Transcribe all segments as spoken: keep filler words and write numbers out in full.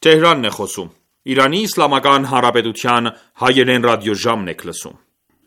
Թեհրանն է խոսում։ Իրանի Իսլամական Հանրապետության հայերեն ռադիոժամն եք լսում։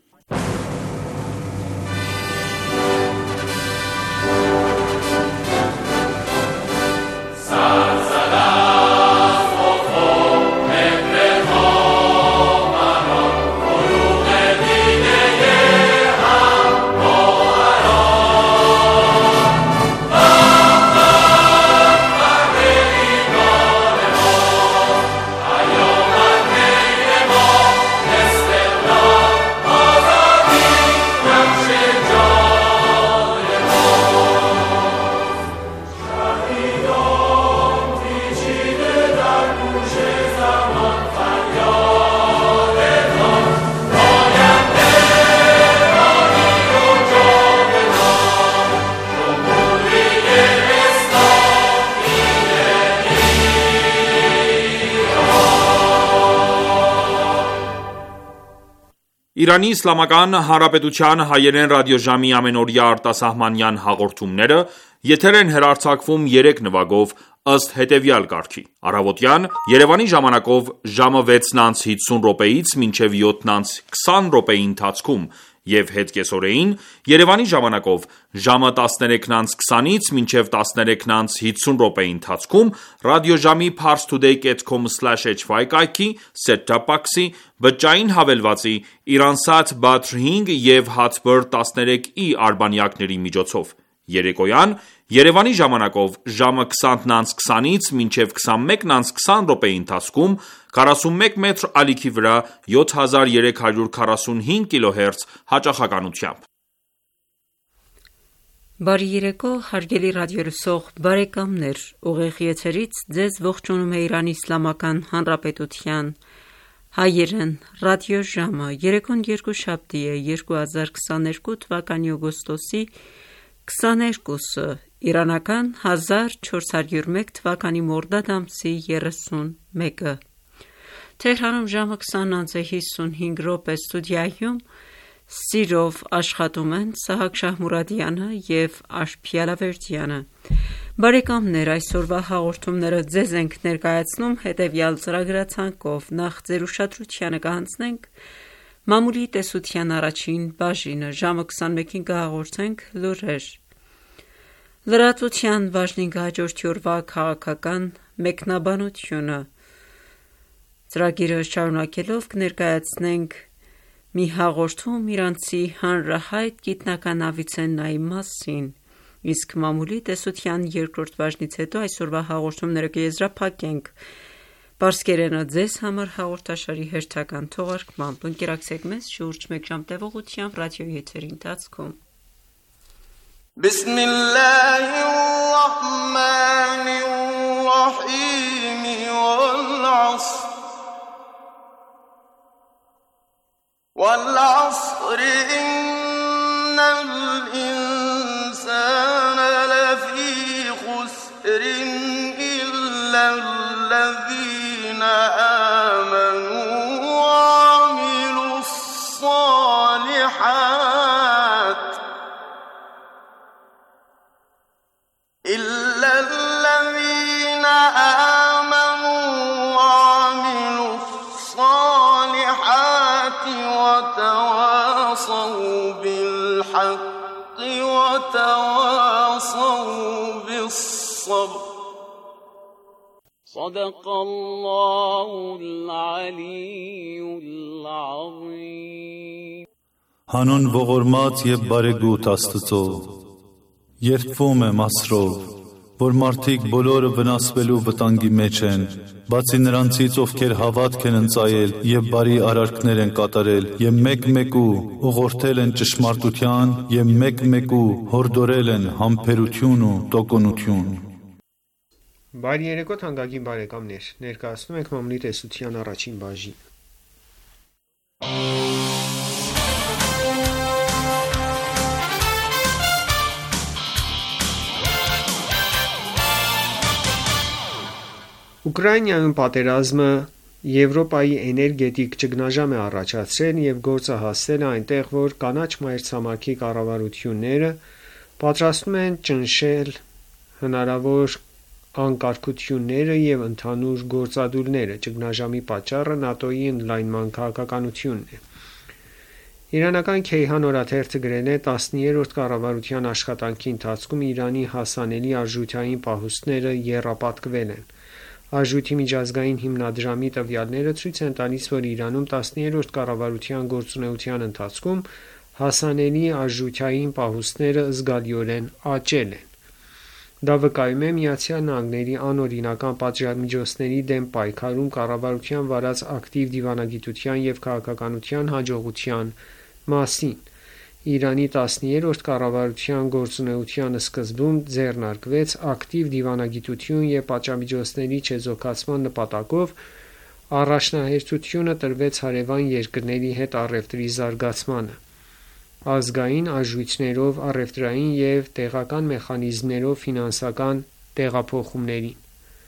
Իրանի Իսլամական Հանրապետության հայերեն ռադիոժամի ամենօրյա արտասահմանյան հաղորդումները եթեր են հեռարձակվում երեք նվագով ըստ հետևյալ կարգի. Առավոտյան Երևանի ժամանակով ժամը վեցն անց հիսուն րոպեից մինչև յոթն անց քսան րոպեի ընթացքում և հետկեսօրեին Երևանի ժամանակով ժամը տասներեքն անց քսանից մինչև տասներեքն անց հիսուն րոպեի ընթացքում ռադիոժամի parstoday dot com slash h y կայքի, set-top box-ի, բջջային հավելվածի, Iransat Badr հինգ և Hatbird տասներեք i արբանյակների միջոցով։ Երեկոյան Երևանի ժամանակով ժամը քսանն անց քսանից մինչև քսանմեկն անց քսան րոպեի ընթացքում քառասունմեկ մետր ալիքի վրա յոթ հազար երեք հարյուր քառասունհինգ կիլոհերց հաճախականությամբ։ Բարի երեկո, հարգելի ռադիոլսող բարեկամներ, ուղիղ եթերից ձեզ ողջունում է Իրանի Իսլամական Հանրապետության հայերեն ռադիոժամը։ Երեկոն երկուշաբթի է, երկու հազար քսաներկու թվականի օգոստոսի քսաներկուսը, իրանական հազար չորս հարյուր մեկ թվականի մորդադ ամսի երեսունմեկը։ Թեհրանում ժամը քսան անց է հիսունհինգ րոպե, ստուդիայում սիրով աշխատում են Սահակ Շահմուրադյանը և Աշփի Ալավերդյանը։ Բարեկամներ, այսօրվա հաղորդումները ձեզ ենք ներկայացնում հետևյալ ծրագրացանկով. Նախ ձեր ուշադրությանը կհանձնենք մամուլի տեսության առաջին բաժինը, ժամը քսանմեկին կհաղորդենք լուրեր, լրատվության բաժնին կհաջորդի օրվա քաղաքական մեկնաբանությունը, ծրագիրը շարունակելով կներկայացնենք մի հաղորդում իրանցի հանրահայտ գիտնական Ավիցեննայի մասին, իսկ մամուլի տեսության երկրորդ բաժնից հետո այսօրվա հաղորդումները կեզրափակենք պարսկերենը ձեզ համար հաղորդաշարի հերթական թողարկմամբ։ Ընկերակցեք մեզ շուրջ մեկ ժամ տևողությամբ ռադիոյի եթերի ընթացքում։ وَالْعَصْرِ إِنَّ الْإِنسَانَ لَفِي خُسْرٍ إِلَّا الَّذِينَ آمَنُوا وَعَمِلُوا الصَّالِحَاتِ إِلَّا الَّذِينَ آمَنُوا وَعَمِلُوا الصَّالِحَاتِ وتواصوا بالحق وتواصوا بالصبر صدق الله العلي العظيم Հանուն ողորմած և բարեգութ Աստծո, երդվում եմ ասրով, որ մարդիկ բոլորը վնասվելու վտանգի մեջ են, բացի նրանցից, ովքեր հավատք են ընծայել և բարի արարքներ են կատարել, և մեկ-մեկու ուղղորդել են ճշմարտության, և մեկ-մեկու հորդորել են համբերություն ու տոկունություն։ Բարի երեկո թանկագին բարեկամներ, ներկայացնում ենք մամուլի տեսության առաջին բաժին։ Ուկրաինայում պատերազմը Եվրոպայի էներգետիկ ճգնաժամ է առաջացրել և գործը հասել է այնտեղ, որ կանաչ մայրցամաքի կառավարությունները պատրաստվում են ճնշել հնարավոր անկարգությունները և ընդհանուր գործադուլները։ Ճգնաժամի պատճառը ՆԱՏՕ-ի ընդլայնման քաղաքականությունն է։ Իրանական Քեյհան օրաթերթը գրել է. տասներորդ կառավարության աշխատանքի ընթացքում Իրանի հասանելի արժութային պահուստները եռապատկվել են։ Արժույթի միջազգային հիմնադրամի տվյալները ցույց են տալիս, որ Իրանում տասներորդ կառավարության գործունեության ընթացքում հասանելի արժութային պահուստները զգալիորեն աճել են։ Դա վկայում է ԱՄՆ-ի անօրինական պատժամիջոցների դեմ պայքարում կառավարության վարած ակտիվ դիվանագիտության և քաղաքականության հաջողության մասին։ Իրանի տասներորդ կառավարության գործունեության սկզբում ձեռնարկվեց ակտիվ դիվանագիտություն և պատժամիջոցների չեզոքացման նպատակով առաջնահերթությունը տրվեց հարևան երկրների հետ առևտրի զարգացմանը, ազգային արժույթներով առևտրային և տեղական մեխանիզմներով ֆինանսական տեղափոխումներին։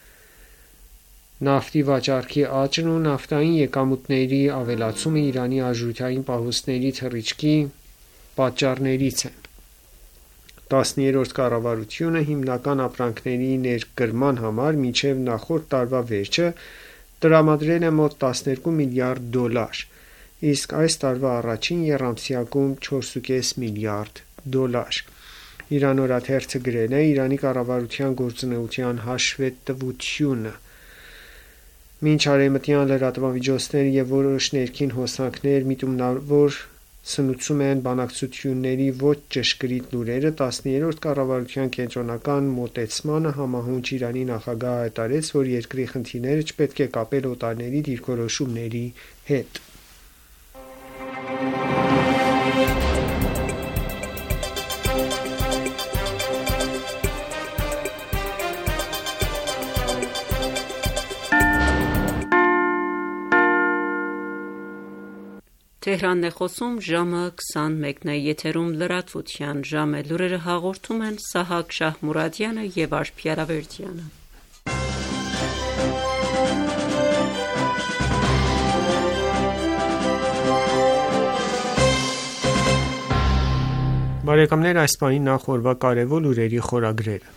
Նավթի վաճառքի աճն ու նավթային եկամուտների ավելացումը Իրանի արժութային պահուստների թռիչքի պատճառներից են։ Տասներորդ կառավարությունը հիմնական ապրանքների ներկրման համար մինչև նախորդ տարվա վերջը տրամադրել է մոտ տասներկու միլիարդ դոլար, իսկ այս տարվա առաջին եռամսյակում չորս ու կես միլիարդ դոլար։ Իրան օրաթերթը գրել է. Իրանի կառավարության գործունեության հաշվետվությունը մինչ արևմտյան լրատվամիջոցները և որոշ ներքին հոսանքներ միտումնավոր սնուցում են բանակցությունների ոչ ճշգրիտ լուրերը, տասներորդ կառավարության կենտրոնական մոտեցմանը համահունչ Իրանի նախագահը հայտարարեց, որ երկրի խնդիրները չպետք է կապել օտարների դիրքորոշումների հետ։ Թեհրանն է խոսում, ժամը քսանմեկն է, եթերում լրատվության ժամ է, լուրերը հաղորդում են Սահակ Շահմուրադյանը և Արփի Արավերդյանը։ Բարեկամներ, այս պահին նախ օրվա կարևոր լուրերի խորագրերը։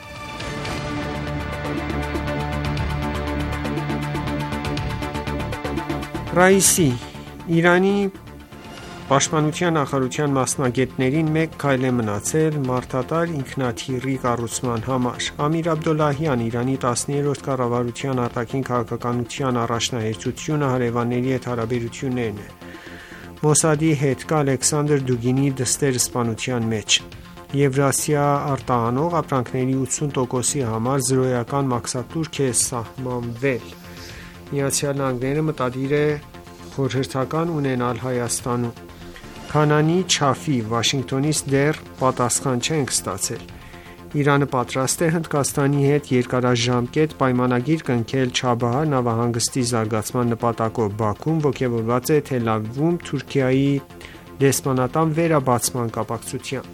Ռաիսի Իրանի պաշտպանության նախարարության մասնագետներին մեկ քայլ է մնացել մարդատար ինքնաթիռի կառուցման համար։ Ամիր Աբդոլլահյան Իրանի տասներորդ կառավարության արտաքին քաղաքականության առաջնահերթությունը հարևանների հետ հարաբերություններն է։ Մոսադի հետ կա Ալեքսանդր Դուգինի դստեր սպանության մեջ։ Եվրասիա արտահանող ապրանքների ութսուն տոկոսի համար զրոյական մաքսատուրք է սահմանվել։ Միացյալ Նահանգները մտադիր է խորհրդական ունենալ Հայաստանում։ Քանանի Չաֆի Վաշինգտոնից դեռ պատասխան չենք ստացել։ Իրանը պատրաստ է Հնդկաստանի հետ երկարաժամկետ պայմանագիր կնքել Չաբահար նավահանգստի զարգացման նպատակով։ Բաքուն ոգևորված է Թել Ավիվում Թուրքիայի դեսպանատան վերաբացման կապակցությամբ։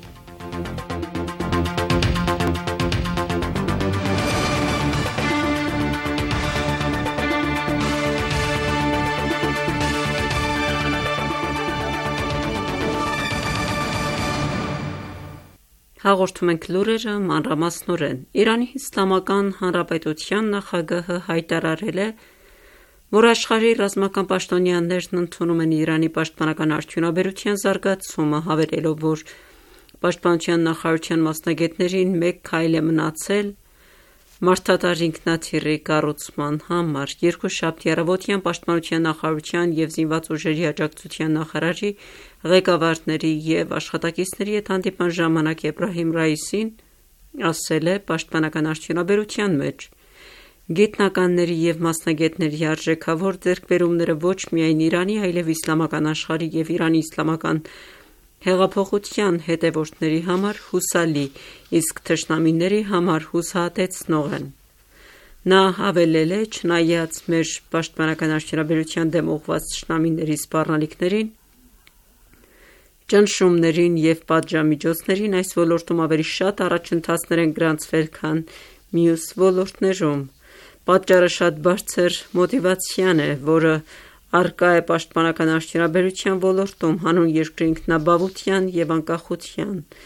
Հաղորդում ենք լուրերը մանրամասնորեն։ Իրանի Իսլամական Հանրապետության նախագահը հայտարարել է, որ աշխարհի ռազմական պաշտոնյաներն ընդունում են Իրանի պաշտպանական արդյունաբերության զարգացումը, հավելելով, որ պաշտպանության նախարարության մասնագետներին մեկ քայլ է մնացել մարդատար ինքնաթիռի կառուցման համար։ Երկուշաբթի առավոտյան պաշտպանության նախարարության և զինված ուժերի աջակցության նախարարի ղեկավարների և աշխատակիցների հետ հանդիպման ժամանակ Էբրահիմ Ռաիսին ասել է պաշտպանական արդյունաբերության մեջ գիտնականների և մասնագետների արժեքավոր ձեռքբերումները ոչ միայն Իրանի, այլև իսլամական աշխարհի և Իրանի իսլամական հեղափոխության հետևորդների համար հուսալի, իսկ թշնամիների համար հուսահատեցնող են։ Նա հավելել է. «Չնայած մեր պաշտպանական արդյունաբերության դեմ ուղղված թշնամիների սպառնալիքներին, ճնշումներին և պատժամիջոցներին, այս ոլորտում ավելի շատ առաջընթացներ են գրանցվել, քան մյուս ոլորտներում։ Պատճառը շատ բարձր մոտիվացիան է, որը առկա է պաշտպանական արդյունաբերության ոլորտում, հանուն երկրի ինքնաբավության և անկախության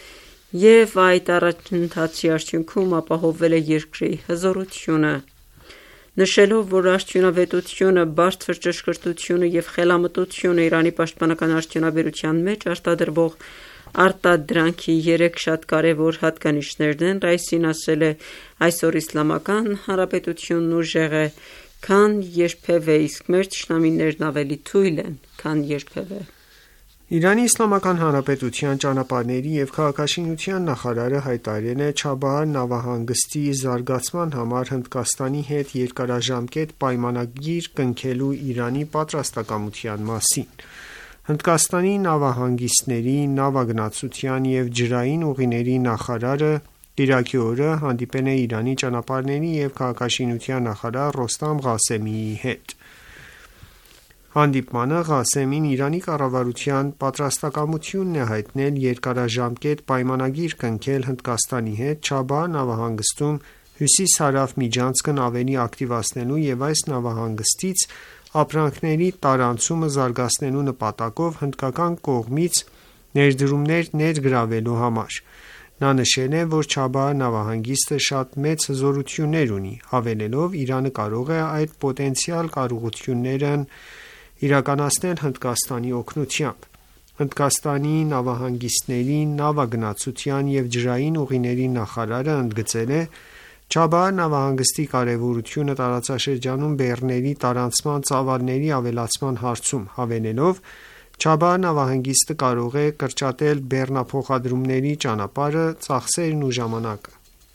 և այդ առաջընթացի արդյունքում ապահովվել է երկրի հզորությունը։ Նշելով, որ արդյունավետությունը, բարձր ճշգրտությունը և խելամտությունը Իրանի պաշտպանական արդյունաբերության մեջ արտադրվող արտադրանքի երեք շատ կարևոր հատկանիշներն են, Ռայիսին ասել է. «Այսօր Իսլամական Հանրապետությունն ուժեղ է, քան երբևէ, իսկ մեր թշնամիներն ավելի թույլ են, քան երբևէ»։ Իրանի Իսլամական Հանրապետության ճանապարհների և քաղաքաշինության նախարարը հայտարարել է Չաբահար նավահանգստի զարգացման համար Հնդկաստանի հետ երկարաժամկետ պայմանագիր կնքելու Իրանի պատրաստակամության մասին։ Հնդկաստանի նավահանգիստների, նավագնացության և ջրային ուղիների նախարարը կիրակի օրը հանդիպել է Իրանի ճանապարհների և քաղաքաշինության նախարար Ռոստամ Ղասեմիի հետ։ Հանդիպմանը Ղասեմին Իրանի կառավարության պատրաստակամությունն է հայտնել երկարաժամկետ պայմանագիր կնքել Հնդկաստանի հետ Չաբահար նավահանգստում հյուսիս-հարավ միջանցքն ավելի ակտիվացնելու և այս նավահանգստից ապրանքների տարանցումը զարգացնելու նպատակով հնդկական կողմից ներդրումներ ներգրավելու համար։ Նա նշել է, որ Չաբահար նավահանգիստը շատ մեծ հզորություններ ունի, հավելելով. «Իրանը կարող է այդ պոտենցիալ կարողություններն իրականացնել Հնդկաստանի օգնությամբ»։ Հնդկաստանի նավահանգիստների, նավագնացության և ջրային ուղիների նախարարը ընդգծել է Չաբահար նավահանգստի կարևորությունը տարածաշրջանում բեռների տարանցման ծավալների ավելացման հարցում, հավելելով. «Չաբահար նավահանգիստը կարող է կրճատել բեռնափոխադրումների ճանապարհը, ծախսերն ու ժամանակը»։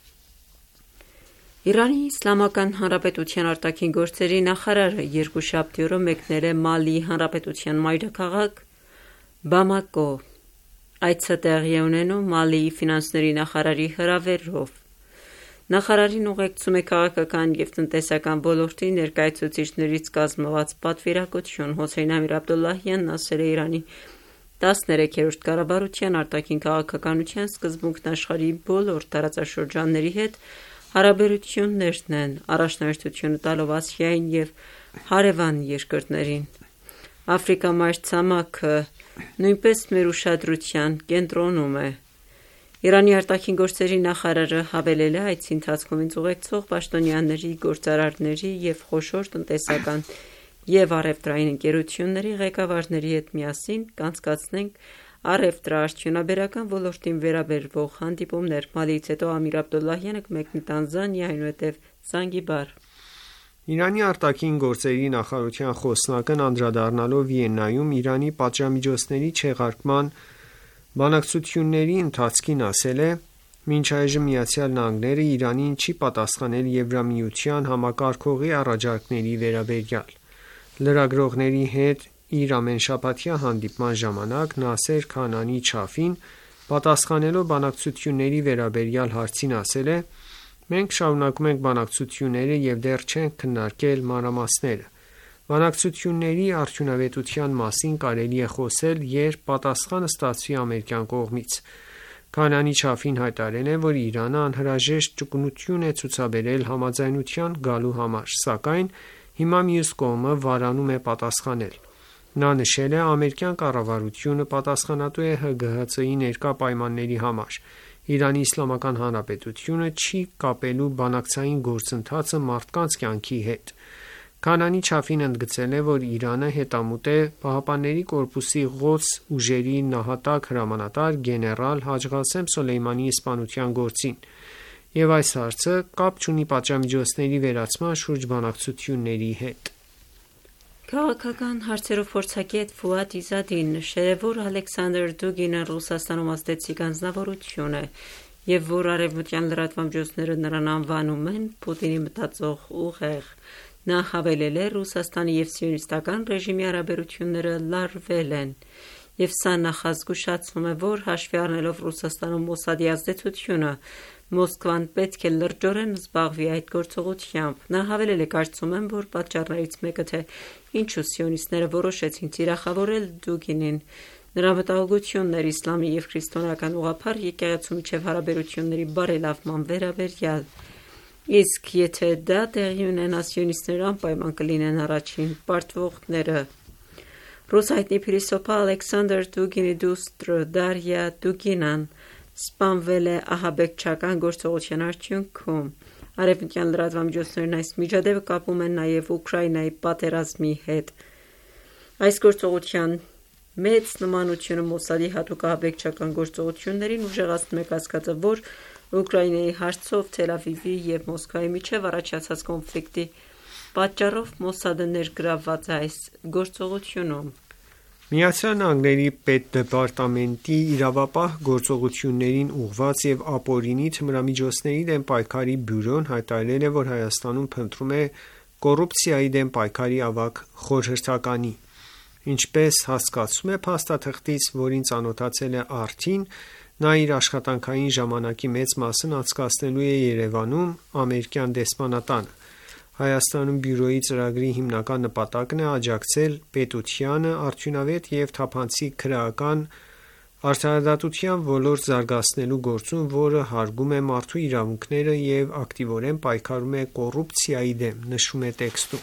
Իրանի Իսլամական Հանրապետության արտաքին գործերի նախարարը երկուշաբթի օրը մեկնել է Մալիի Հանրապետության մայրաքաղաք Բամակո։ Այցը տեղի է ունենում Մալիի ֆինանսների նախարարի հրավերով։ Նախարարին ուղեկցում է քաղաքական և տնտեսական ոլորտի ներկայացուցիչներից կազմված պատվիրակություն։ Հոսեյն Ամիր-Աբդոլլահյանն ասել է. «Իրանի տասներեքերորդ կառավարության արտաքին քաղաքականության սկզբունքն աշխարհի բոլոր տարածաշրջանների հետ հարաբերություններն են, առաջնահերթությունը տալով Ասիային և հարևան երկրներին։ Աֆրիկա մայրցամաքը նույնպես մեր ուշադրության կենտրոնում է»։ Իրանի արտաքին գործերի նախարարը հավելել է. «Այցի ընթացքում ինձ ուղեկցող պաշտոնյաների, գործարարների և խոշոր տնտեսական և առևտրային ընկերությունների ղեկավարների հետ միասին կանցկացնենք առևտրաարդյունաբերական ոլորտին վերաբերող հանդիպումներ»։ Մալիից հետո Ամիր Աբդոլլահյանը կմեկնի Տանզանիա, այնուհետև Զանգիբար։ Իրանի արտաքին գործերի նախարարության խոսնակն անդրադառնալով Վիեննայում Իրանի պատժամիջոցների չեղարկման բանակցությունների ընթացքին ասել է. «Մինչ այժմ ԱՄՆ-ն Իրանին չի պատասխանել Եվրամիության համակարգողի առաջարկների վերաբերյալ»։ Լրագրողների հետ իր ամենաշաբաթյա հանդիպման ժամանակ Նասեր Քանանի Չաֆին, պատասխանելով բանակցությունների վերաբերյալ հարցին, ասել է. «Մենք շարունակում ենք բանակցությունները և դեռ չենք քննարկել մանրամասները։ Բանակցությունների արդյունավետության մասին կարելի է խոսել, երբ պատասխանը ստացվի ամերիկյան կողմից»։ Քանանի Չաֆին հայտարարել է, որ Իրանը անհրաժեշտ ճկունություն է ցուցաբերել համաձայնության գալու համար, սակայն հիմա մյուս կողմը վարանում է պատասխանել։ Նա նշել է. «Ամերիկյան կառավարությունը պատասխանատու է ՀԳՀԾ-ի ներկա պայմանների համար։ Իրանի Իսլամական Հանրապետությունը չի կապելու բանակցային գործընթացը մարդկանց կյանքի հետ»։ Քանանի Չաֆին ընդգծել է, որ Իրանը հետամուտ է ԻՀՊԿ-ի Ղոդս ուժերի նահատակ հրամանատար գեներալ Հաջ Ղասեմ Սոլեյմանիի սպանության գործին, և այս հարցը կապ չունի պատժամիջոցների վերացման շուրջ բանակցությունների հետ։ Քաղաքական հարցերով փորձագետ Ֆուադ Իզադին նշել է, որ Ալեքսանդր Դուգինը Ռուսաստանում ազդեցիկ անձնավորություն է և որ արևմտյան լրատվամիջոցները նրան անվանում են Պուտինի մտածող ուղեղ։ Նա հավելել է. «Ռուսաստանի և սիոնիստական ռեժիմի հարաբերությունները լարվել են, և սա նախազգուշացնում է, որ հաշվի առնելով Ռուսաստանում Մոսադի ազդեցությունը, Մոսկվան պետք է լրջորեն զբաղվի այդ գործողությամբ»։ Նա հավելել է. «Կարծում եմ, որ պատճառներից մեկը, թե ինչու սիոնիստները որոշեցին թիրախավորել Դուգինին, նրա մտահոգությունն էր իսլամի և քրիստոնեական ուղղափառ եկեղեցու միջև հարաբերությունների բարելավման վերաբերյալ։ Իսկ եթե դա տեղի ունենա, սիոնիստները անպայման կլինեն առաջին պարտվողները»։ Ռուս հայտնի փիլիսոփա Ալեքսանդր Դուգինի դուստրը Դարիա Դուգինան սպանվել է ահաբեկչական գործողության արդյունքում։ Արևմտյան լրատվամիջոցներն այս միջադեպը կապում են նաև Ուկրաինայի պատերազմի հետ։ Այս գործողության մեծ նմանությունը Մոսադի հատուկ ահաբեկչական գործողություններին ուժեղացնում է կասկածը, որ Ուկրաինայի հարցով Թել Ավիվի և Մոսկվայի միջև առաջացած կոնֆլիկտի պատճառով Մոսադը ներգրավված է այս գործողությունում։ Միացյալ Նահանգների պետդեպարտամենտի իրավապահ գործողություններին ուղղված և ապօրինի թմրամիջոցների դեմ պայքարի բյուրոն հայտարարել է, որ Հայաստանում փնտրում է կոռուպցիայի դեմ պայքարի ավագ խորհրդականի։ Ինչպես հասկացվում է փաստաթղթից, որին ծանոթացել է Arty-ն, նա իր աշխատանքային ժամանակի մեծ մասն անցկացնելու է Երևանում՝ ամերիկյան դեսպանատանը։ Հայաստանում բյուրոյի ծրագրի հիմնական նպատակն է աջակցել պետությանը արդյունավետ և թափանցիկ քրեական արդարադատության ոլորտ զարգացնելու գործում, որը հարգում է մարդու իրավունքները և ակտիվորեն պայքարում է կոռուպցիայի դեմ, նշվում է տեքստում։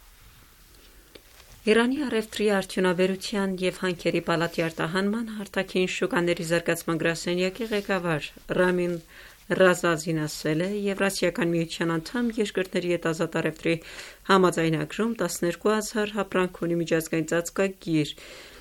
Իրանի առևտրի, արդյունաբերության և հանքերի պալատի արտահանման, արտաքին շուկաների զարգացման գրասենյակի ղեկավար Ռամին Ռազազին ասել է, Եվրասիական միության անդամ երկրների հետ ազատ առևտրի համաձայնագրում տասներկու հազար ապրանք ունի միջազգային ծածկագիր,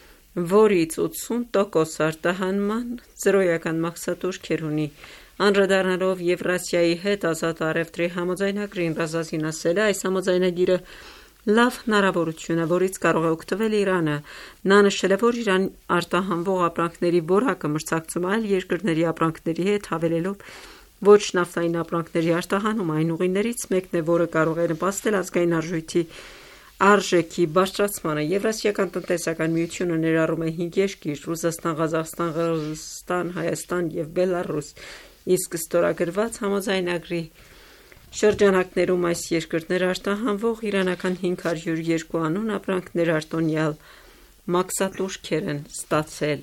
որից ութսուն տոկոս արտահանման զրոյական մաքսատուրքեր ունի։ Անդրադառնալով Եվրասիայի հետ ազատ առևտրի համաձայնագրին, Ռազազին ասել է, այս համաձայնագիրը լավ հնարավորություն է, որից կարող է օգտվել Իրանը։ Նա նշել է, որ Իրան արտահանվող ապրանքների որակը մրցակցում այլ երկրների ապրանքների հետ, հավելելով ոչ նավթային ապրանքների արտահանումը այն ուղիներից մեկն է, որը կարող է նպաստել ազգային արժույթի արժեքի բարձրացմանը։ Եվրասիական տնտեսական միությունը ներառում է հինգ երկիր՝ Ռուսաստան, Ղազախստան, Қырғызստան, Հայաստան և Բելառուս, իսկ ստորագրված համաձայնագրի շրջանակներում այս երկրներ արտահանվող իրանական հինգ հարյուր երկու անուն ապրանքներ արտոնյալ մաքսատուրքեր են ստացել։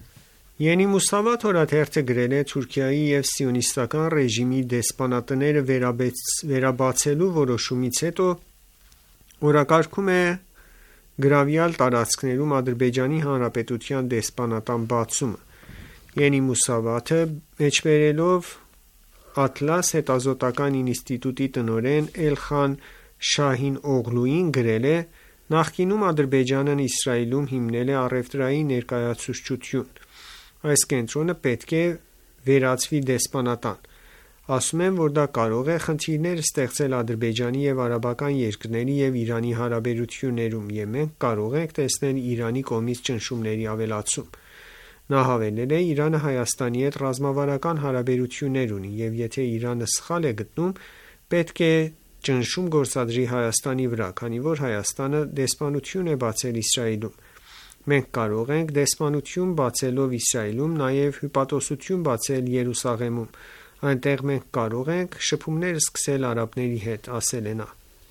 Ենի Մուսավաթ օրաթերթը գրել է Թուրքիայի և սիոնիստական ռեժիմի դեսպանատները վերաբացելու որոշումից հետո օրակարգում է գրավյալ տարածքներում Ադրբեջանի Հանրապետության դեսպանատան բացումը։ Ենի Մուսավաթը մեջբերելով Ատլաս հետազոտական ինստիտուտի տնօրեն Էլխան Շահին Օղլուին գրել է. Նախկինում Ադրբեջանն Իսրայելում հիմնել է առևտրային ներկայացուցչություն։ Այս կենտրոնը պետք է վերածվի դեսպանատան։ Ասում են, որ դա կարող է խնդիրներ ստեղծել Ադրբեջանի և արաբական երկրների և Իրանի հարաբերություններում, և մենք կարող ենք տեսնել Իրանի կողմից ճնշումների ավելացում։ Նա հավելել է. Իրանը Հայաստանի հետ ռազմավարական հարաբերություններ ունի, և եթե Իրանը սխալ է գտնում, պետք է ճնշում գործադրի Հայաստանի վրա, քանի որ Հայաստանը դեսպանություն է բացել Իսրայելում։ Մենք կարող ենք դեսպանություն բացելով Իսրայելում նաև հյուպատոսություն բացել Երուսաղեմում։ Այնտեղ մենք կարող ենք շփումներ սկսել արաբների հետ, ասել է նա։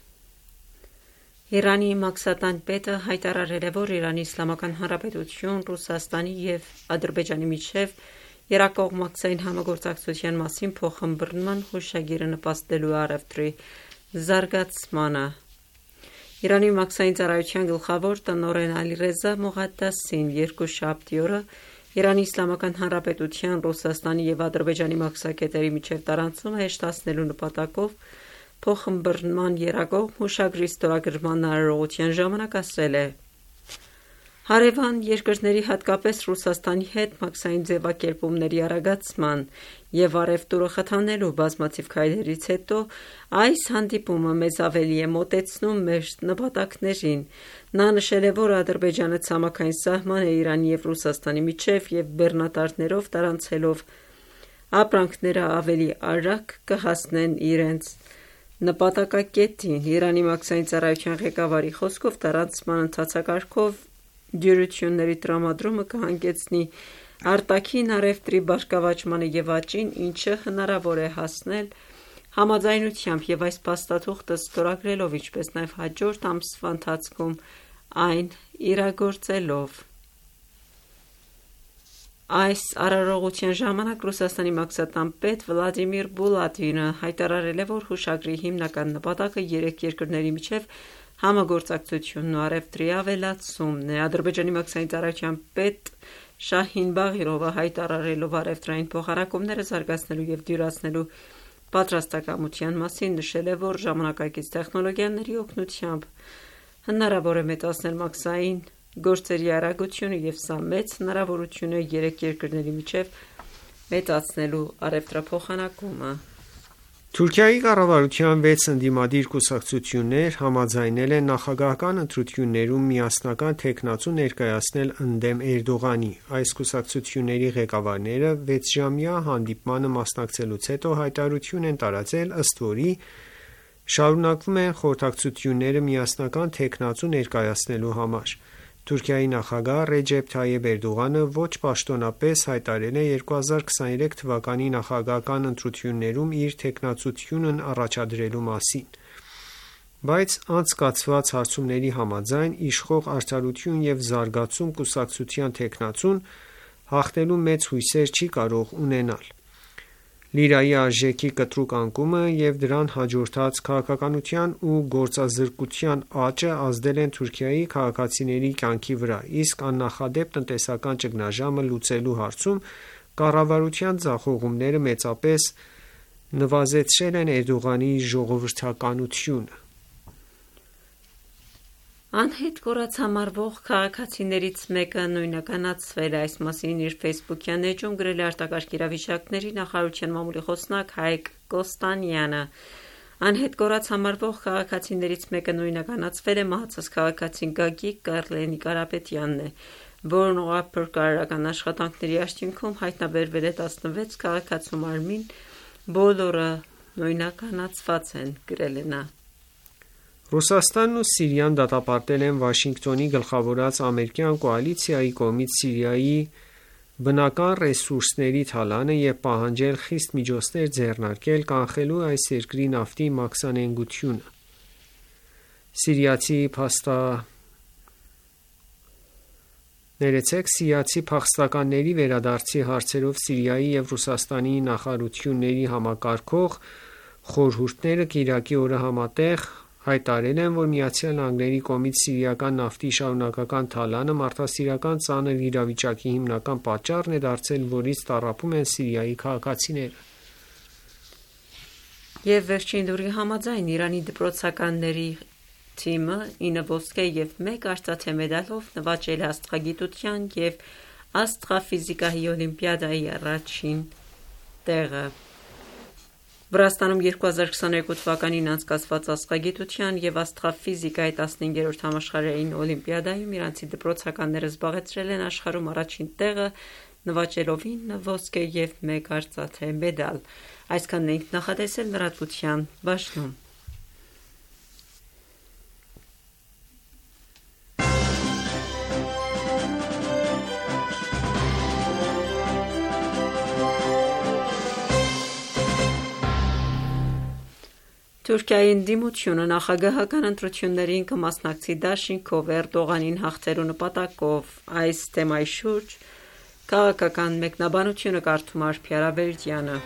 Իրանի մաքսատան պետը հայտարարել է, որ Իրանի Իսլամական Հանրապետություն, Ռուսաստանի և Ադրբեջանի միջև երկկողմակցային համագործակցության մասին փոխըմբռնման հուշագիրը նպաստելու առևտրի զարգացմանը։ Իրանի մաքսային ծառայության գլխավոր տնօրեն Ալիրեզա Մողադասին երկուշաբթի օրը Իրանի Իսլամական Հանրապետության, Ռուսաստանի և Ադրբեջանի մաքսակետերի միջև տարանցումը հեշտացնելու նպատակով փոխըմբռնման երկկողմ հուշագրի ստորագրման արարողության ժամանակ ասել է. Հարևան երկրների, հատկապես Ռուսաստանի հետ մաքսային ձևակերպումների արագացման և առևտուրը խթանելու բազմաթիվ քայլերից հետո այս հանդիպումը մեզ ավելի է մոտեցնում մեր նպատակներին։ Նա նշել է, որ Ադրբեջանը ցամաքային սահման է Իրանի և Ռուսաստանի միջև և բեռնատարներով տարանցելով ապրանքները ավելի արագ կհասնեն իրենց նպատակակետին։ Իրանի մաքսային ծառայության ղեկավարի խոսքով տարանցման ընթացակարգով դյուրությունների տրամադրումը կհանգեցնի արտաքին առևտրի բարգավաճմանը և աճին, ինչը հնարավոր է հասնել համաձայնությամբ և այս փաստաթուղթը ստորագրելով, ինչպես նաև հաջորդ ամսվա ընթացքում այն իրագործելով։ Այս արարողության ժամանակ Ռուսաստանի մաքսատան պետ Վլադիմիր Բուլատինը հայտարարել է, որ հուշագրի հիմնական նպատակը երեք երկրների միջև համագործակցությունն ու առևտրի ավելացումն է։ Ադրբեջանի մաքսային ծառայության պետ Շահին Բաղիրովը հայտարարելով առևտրային փոխհարակումները զարգացնելու և դյուրացնելու պատրաստակամության մասին նշել է, որ ժամանակակից տեխնոլոգիաների օգնությամբ հնարավոր է մեծացնել մաքսային գործերի արագությունը և սա մեծ հնարավորություն է երեք երկրների միջև մեծացնելու առևտրափոխանակումը։ Թուրքիայի կառավարության վեց ընդդիմադիր կուսակցություններ համաձայնել են նախագահական ընտրություններում միասնական թեկնածու ներկայացնել ընդդեմ Էրդողանի։ Այս կուսակցությունների ղեկավարները վեցժամյա հանդիպմանը մասնակցելուց հետո հայտարարություն են տարածել, ըստ որի շարունակվում են խորհրդակցությունները միասնական թեկնածու ներկայացնելու համար։ Թուրքիայի նախագահ Ռեջեփ Թայիփ Էրդողանը ոչ պաշտոնապես հայտարարել է երկու հազար քսաներեք թվականի նախագահական ընտրություններում իր թեկնածությունն առաջադրելու մասին, բայց անցկացված հարցումների համաձայն իշխող Արդարություն և զարգացում կուսակցության թեկնածուն հաղթելու մեծ հույսեր չի կարող ունենալ։ Լիրայի արժեքի կտրուկ անկումը և դրան հաջորդած քաղաքականության ու գործազրկության աճը ազդել են Թուրքիայի քաղաքացիների կյանքի վրա, իսկ աննախադեպ տնտեսական ճգնաժամը լուծելու հարցում կառավարության ձախողումները մեծապես նվազեցրել են Էրդողանի ժողովրդականությունը։ Անհետ կորած համարվող քաղաքացիներից մեկը նույնականացվել է։ Այս մասին իր ֆեյսբուքյան էջում գրել է արտակարգ իրավիճակների նախարարության մամուլի խոսնակ Հայկ Կոստանյանը։ Անհետ կորած համարվող քաղաքացիներից մեկը նույնականացվել է մահացած քաղաքացի Գագիկ Կառլենի Կարապետյանն է, որն ուղղափառ աշխատանքների արդյունքում հայտնաբերվել է տասնվեց քաղաքացու մարմին, բոլորը նույնականացված են, գրել է նա։ Ռուսաստանն ու Սիրիան դատապարտել են Վաշինգտոնի գլխավորած ամերիկյան կոալիցիայի կողմից Սիրիայի բնական ռեսուրսների թալանը և պահանջել խիստ միջոցներ ձեռնարկել կանխելու այս երկրի նավթի մաքսանենգությունը։ Սիրիացի փաստա Սիրիացի փախստականների վերադարձի հարցերով Սիրիայի և Ռուսաստանի նախարարությունների համակարգող խորհուրդները կիրակի օրը համատեղ հայտարարել են, որ ԱՄՆ-ի կողմից սիրիական նավթի շարունակական թալանը մարդասիրական ծանր իրավիճակի հիմնական պատճառն է դարձել, որից տառապում են Սիրիայի քաղաքացիները։ Եվ վերջին լուրի համաձայն Իրանի դպրոցականների թիմը ինը ոսկե և մեկ արծաթե մեդալով նվաճել է աստղագիտության և աստղաֆիզիկայի օլիմպիադայի առաջին տեղը։ Վրաստանում երկու հազար քսաներկու թվականին անցկացված աստղագիտության և աստղաֆիզիկայի տասնհինգերորդ համաշխարհային օլիմպիադայում իրանցի դպրոցականները զբաղեցրել են աշխարհում առաջին տեղը, նվաճելով ինը ոսկե և մեկ արծաթե մեդալ։ Այսքանն էինք նախատեսել լրատվության բաժնում։ Թուրքիայի ընդդիմությունը նախագահական ընտրություններին կմասնակցի դաշինքով Էրդողանին հաղթելու նպատակով։ Այս թեմայի շուրջ քաղաքական մեկնաբանությունը կարդում է Արփի Արաբերդյանը։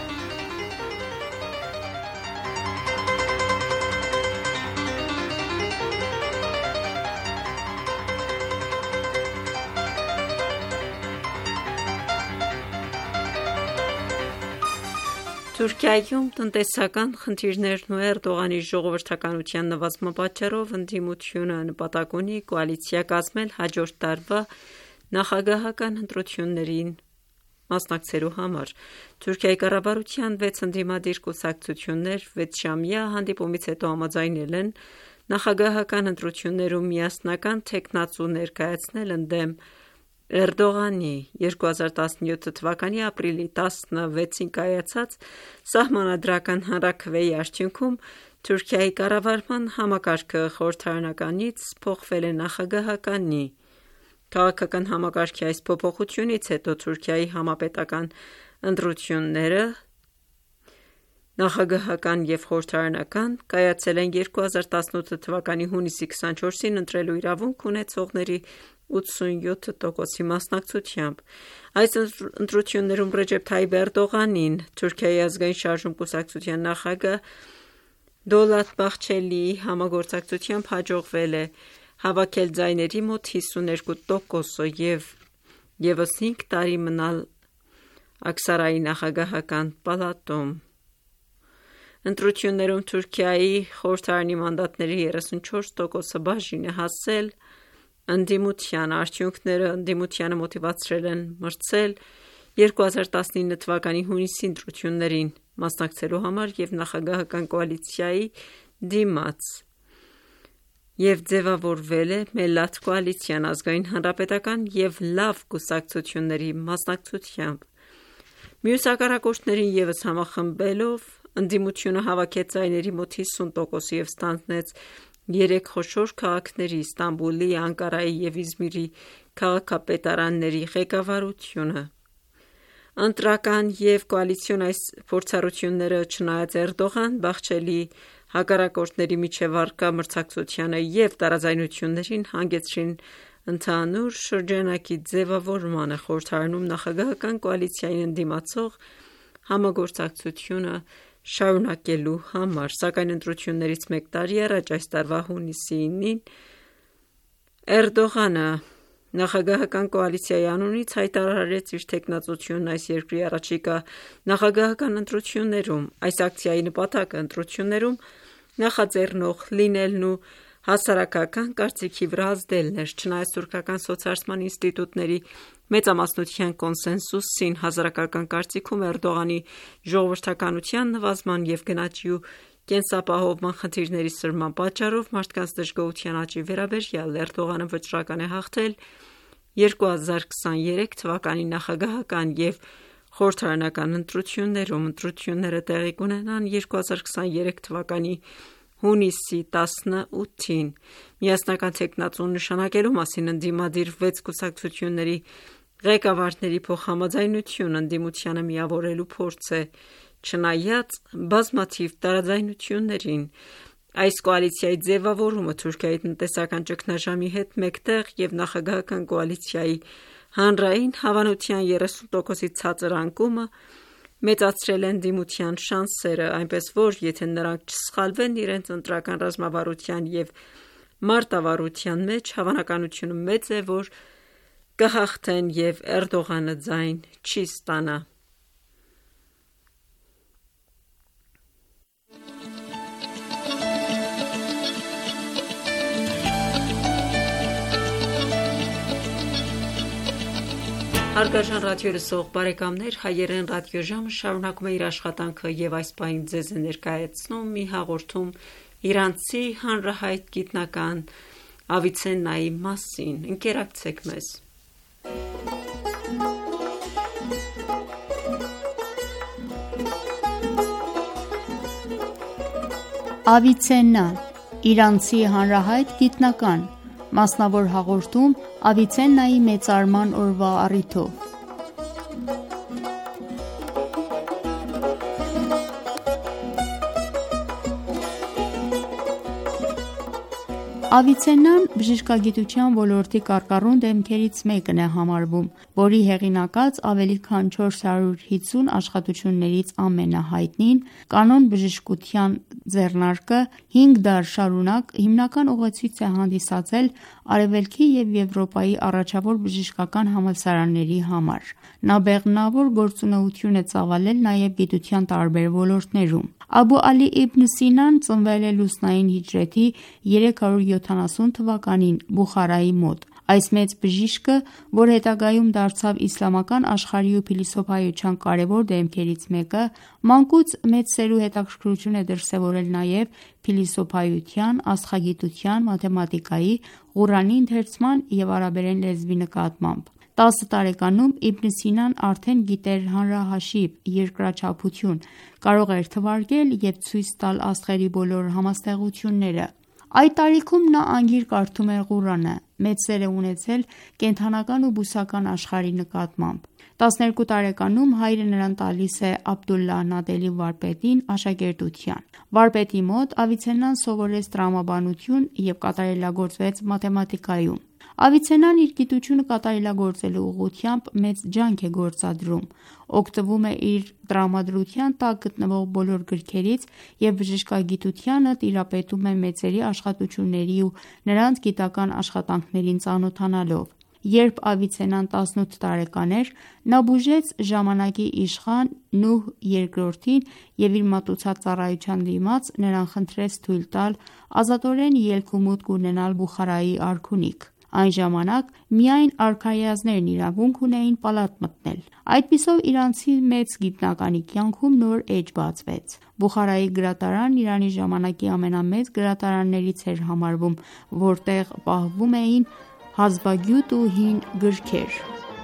Թուրքիայում տնտեսական խնդիրներն ու Էրդողանի ժողովրդականության նվազման պատճառով ընդդիմությունը նպատակ ունի կոալիցիա կազմել հաջորդ տարվա նախագահական ընտրություններին մասնակցելու համար։ Թուրքիայի կառավարության վեց ընդդիմադիր կուսակցություններ վեցժամյա հանդիպումից հետո համաձայնել են նախագահական ընտրություններում միասնական թեկնածու ներկայացնել ընդդեմ Էրդողանի։ երկու հազար տասնյոթ թվականի ապրիլի տասնվեցին կայացած սահմանադրական հանրաքվեի արդյունքում Թուրքիայի կառավարման համակարգը խորհրդարանականից փոխվել է նախագահականի։ Քաղաքական համակարգի այս փոփոխությունից հետո Թուրքիայի համապետական ընտրությունները նախագահական և խորհրդարանական կայացել են երկու հազար տասնութ թվականի հունիսի քսանչորսին ընտրելու իրավունք ունեցողների ութսունյոթ տոկոսի մասնակցությամբ։ Այս ընտրություններում Ռեջեփ Թայիփ Էրդողանին Թուրքիայի ազգային շարժում կուսակցության նախագահ Դոլաթ Բախչելիի համագործակցությամբ հաջողվել է հավաքել ձայների մոտ հիսուներկու տոկոսը և ևս հինգ տարի մնալ Աքսարայի նախագահական պալատում։ Ընտրություններում Թուրքիայի խորհրդարանի մանդատների երեսունչորս տոկոսը բաժին է հասել ընդդիմության, արդյունքները ընդդիմությանը մոտիվացրել են մրցել երկու հազար տասնինը թվականի հունիսի ընտրություններին մասնակցելու համար և նախագահական կոալիցիայի դիմաց և ձևավորվել է Մելլաթ կոալիցիան ազգային հանրապետական և լավ կուսակցությունների մասնակցությամբ։ Մյուս հակառակորդներին ևս համախմբելով ընդդիմությունը հավաքեց ձայների մոտ հիսուն տոկոսը և ստանձնեց երեք խոշոր քաղաքների Ստամբուլի, Անկարայի և Իզմիրի քաղաքապետարանների ղեկավարությունը։ Ընտրական և կոալիցիոն այս փորձառությունները, չնայած Էրդողան բախչելի հակառակորդների միջև առկա մրցակցությանը և տարաձայնություններին, հանգեցրին ընդհանուր շրջանակի ձևավորմանը խորհրդարանում նախագահական կոալիցիային ընդդիմացող համագործակցությունը շարունակելու համար, սակայն ընտրություններից մեկ տարի առաջ, այս տարվա հունիսի ինին, Էրդողանը նախագահական կոալիցիայի անունից հայտարարեց իր թեկնածությունն այս երկրի առաջիկա նախագահական ընտրություններում։ Այս ակցիայի նպատակը ընտրություններում նախաձեռնող լինելն ու հասարակական կարծիքի վրա ազդելն էր։ Չնայած թուրքական սոցիալական ինստիտուտների մեծամասնության կոնսենսուսին, հասարակական կարծիքում Էրդողանի ժողովրդականության նվազման և գնաճի ու կենսապահովման խնդիրների սրման պատճառով մարդկանց դժգոհության աճի վերաբերյալ, Էրդողանը վճռական է հաղթել երկու հազար քսաներեք թվականի նախագահական և խորհրդարանական ընտրություններում։ Ընտրությունները տեղի կունենան երկու հազար քսաներեք թվականի հունիսի տասնութին։ Միասնական թեկնածու նշանակելու մասին ընդդիմադիր վեց կուսակցությունների ղեկավարների փոխհամաձայնությունը ընդդիմությանը միավորելու փորձ է, չնայած բազմաթիվ տարաձայնություններին։ Այս կոալիցիայի ձևավորումը Թուրքիայի տնտեսական ճգնաժամի հետ մեկտեղ և նախագահական կոալիցիայի հանրային հավանության երեսուն տոկոսի ցածր անկումը մեծացրել է ընդդիմության շանսերը, այնպես որ եթե նրանք չսխալվեն իրենց ընտրական ռազմավարության և մարտավարության մեջ, հավանականությունը մեծ է, որ կհաղթեն և Էրդողանը ձայն չի ստանա։ Հարգարժան ռադիոլսող բարեկամներ, Հայերեն ռադիոժամը շարունակում է իր աշխատանքը և այս պահին ձեզ է ներկայացնում մի հաղորդում իրանցի հանրահայտ գիտնական Ավիցեննայի մասին։ Ընկերակցեք մեզ։ Ավիցեննան, իրանցի հանրահայտ գիտնական, մասնավոր հաղորդում Ավիցեննայի մեծարման օրվա առիթով։ Ավիցեննան բժշկագիտության ոլորտի կարկառուն դեմքերից մեկն է համարվում, որի հեղինակած ավելի քան չորս հարյուր հիսուն աշխատություններից ամենահայտնին «Կանոն բժշկության ձեռնարկը» հինգ դար շարունակ հիմնական ուղեցույց է հանդիսացել Արևելքի և Եվրոպայի առաջավոր բժշկական համալսարանների համար։ Նա բեղմնավոր գործունեություն է ծավալել նաև գիտության տարբեր ոլորտներում։ Աբու Ալի Իբն Սինան ծնվել է լուսնային հիջրեթի երեք հարյուր յոթանասուն թվականին Բուխարայի մոտ։ Այս մեծ բժիշկը, որ հետագայում դարձավ իսլամական աշխարհի ու փիլիսոփայության կարևոր դեմքերից մեկը, մանկուց մեծ սեր ու հետաքրքրություն է դրսևորել նաև փիլիսոփայության, աստղագիտության, մաթեմատիկայի, Ղուրանի ընթերցման և արաբերեն լեզվի նկատմամբ։ տասը տարեկանում Իբն Սինան արդեն գիտեր հանրահաշիվ, երկրաչափություն, կարող էր թվարկել և ցույց տալ աստղերի բոլոր համաստեղությունները։ Այդ տարիքում նա անգիր կարդում էր Ղուրանը, մեծ սեր է ունեցել կենդանական ու բուսական աշխարհի նկատմամբ։ տասներկու տարեկանում հայրը նրան տալիս է Աբդուլլահ Նադելի վարպետին աշակերտության։ Վարպետի մոտ Ավիցեննան սովորեց տրամաբանություն և կատարելագործվեց մաթեմատիկայում։ Ավիցեննան իր գիտությունը կատարելագործելու ուղղությամբ մեծ ջանք է գործադրում, օգտվում է իր տրամադրության տակ գտնվող բոլոր գրքերից և բժշկագիտությանը տիրապետում է մեծերի աշխատությունների ու նրանց գիտական աշխատանքներին ծանոթանալով։ Երբ Ավիցեննան տասնութ տարեկան էր, նա բուժեց ժամանակի իշխան Նուհ երկրորդին և իր մատուցած ծառայության դիմաց նրան խնդրեց թույլ տալ ազատորեն ելք ու մուտք ունենալ Բուխարայի արքունիք։ Այն ժամանակ միայն արքայազններն իրավունք ունեին պալատ մտնել։ Այդպիսով իրանցի մեծ գիտնականի կյանքում նոր էջ բացվեց։ Բուխարայի գրադարանն Իրանի ժամանակի ամենամեծ գրադարաններից էր համարվում, որտեղ պահվում էին հազվագյուտ ու հին գրքեր։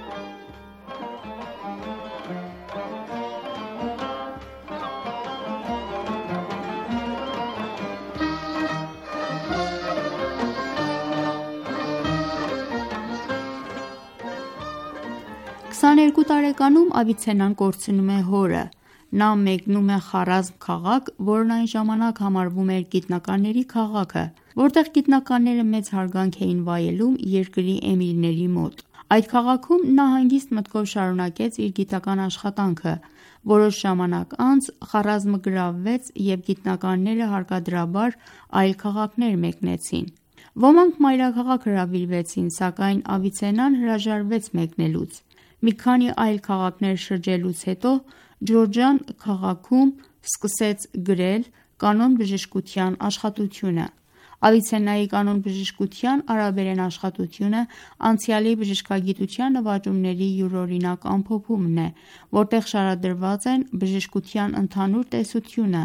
քսաներկու տարեկանում Ավիցեննան կորցնում է հորը։ Նա մեկնում է Խարազմ քաղաք, որն այն ժամանակ համարվում էր գիտնականների քաղաքը, որտեղ գիտնականները մեծ հարգանք էին վայելում երկրի էմիրների մոտ։ Այդ քաղաքում նա հանգիստ մտքով շարունակեց իր գիտական աշխատանքը։ Որոշ ժամանակ անց Խարազմը գրավվեց և գիտնականները հարկադրաբար այլ քաղաքներ մեկնեցին։ Ոմանք մայրաքաղաք հրավիրվեցին, սակայն Ավիցեննան հրաժարվեց մեկնելուց։ Մի քանի այլ քաղաքներ շրջելուց հետո Ջորջան քաղաքում սկսեց գրել կանոն բժշկության աշխատությունը։ Ավիցեննայի կանոն բժշկության արաբերեն աշխատությունը անցյալի բժշկագիտության նվաճումների յուրօրինակ ամփոփումն է, որտեղ շարադրված են բժշկության ընդհանուր տեսությունը,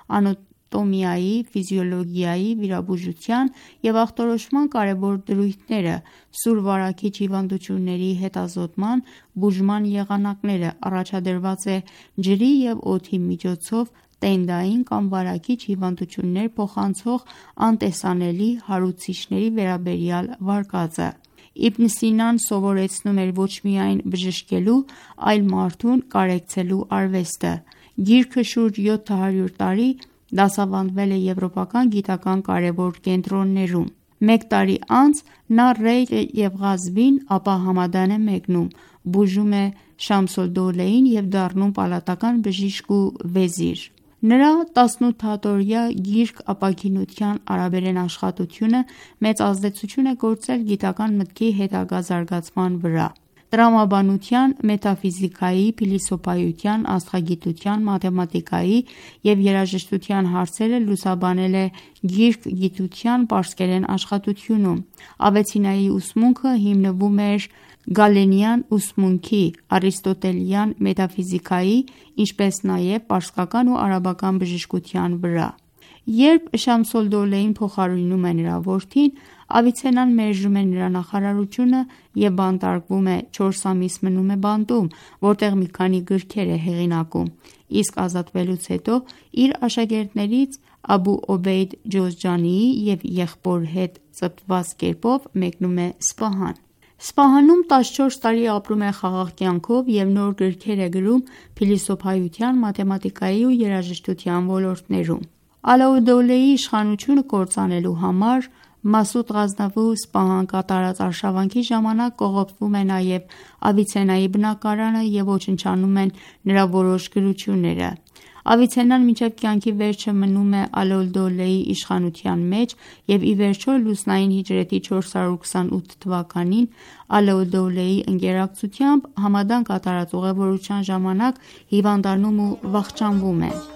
անատոմիայի, ֆիզիոլոգիայի, վիրաբուժության և ախտորոշման կարևոր դրույթները, սուր վարակիչ հիվանդությունների հետազոտման, բուժման եղանակները, առաջադրված է ջրի և օդի միջոցով տենդային կամ վարակիչ հիվանդություններ փոխանցող անտեսանելի հարուցիչների վերաբերյալ վարկածը։ Իբն Սինան սովորեցնում էր ոչ միայն բժշկելու, այլ մարդուն կարեկցելու արվեստը։ Գիրքը շուրջ յոթ հարյուր տարի դասավանդվել է եվրոպական գիտական կարևոր կենտրոններում։ Մեկ տարի անց նա Ռեյ և Ղազվին, ապա Համադան է մեկնում, բուժում է Շամսոլդոլեին և դառնում պալատական բժիշկ ու վեզիր։ Նրա տասնութհատորյա գիրք «Ապաքինության արաբերեն աշխատությունը» մեծ ազդեցություն է գործել գիտական մտքի հետագա զարգացման վրա։ Տրամաբանության, մետաֆիզիկայի, փիլիսոփայության, աստղագիտության, մաթեմատիկայի և երաժշտության հարցերը լուսաբանել է գիրք գիտության պարսկերեն աշխատությունում։ Ավեցինայի ուսմունքը հիմնվում էր գալենյան ուսմունքի, արիստոտելյան մետաֆիզիկայի, ինչպես նաև պարսկական ու արաբական բժշկության վրա։ Երբ Շամսոլդոլեին փոխարինում է նրա որդին, Ավիցեննան մերժում է նրա նախարարությունը և բանտարկվում է, չորս ամիս մնում է բանտում, որտեղ մի քանի գրքեր է հեղինակում, իսկ ազատվելուց հետո իր աշակերտներից Աբու Օբեյդ Ջոզջանիի և եղբոր հետ ծպված կերպով մեկնում է Սպահան։ Սպահանում տասնչորս տարի ապրում է խաղաղ կյանքով և նոր գրքեր է գրում փիլիսոփայության, մաթեմատիկայի ու երաժշտության ոլորտներում։ Ալաուդոլեի իշխանությունը կործանելու համար Մասուդ Ղազնավու Սպահան կատարած արշավանքի ժամանակ կողոպտվում է նաև Ավիցեննայի բնակարանը և ոչնչանում են նրա որոշ գրությունները։ Ավիցեննան մինչև կյանքի վերջը մնում է Ալաուդոլեի իշխանության մեջ և ի վերջո լուսնային հիջրեթի չորս հարյուր քսանութ թվականին Ալաուդոլեի ընկերակցությամբ Համադան կատարած ուղևորության ժամանակ հիվանդանում ու վախճանվում է։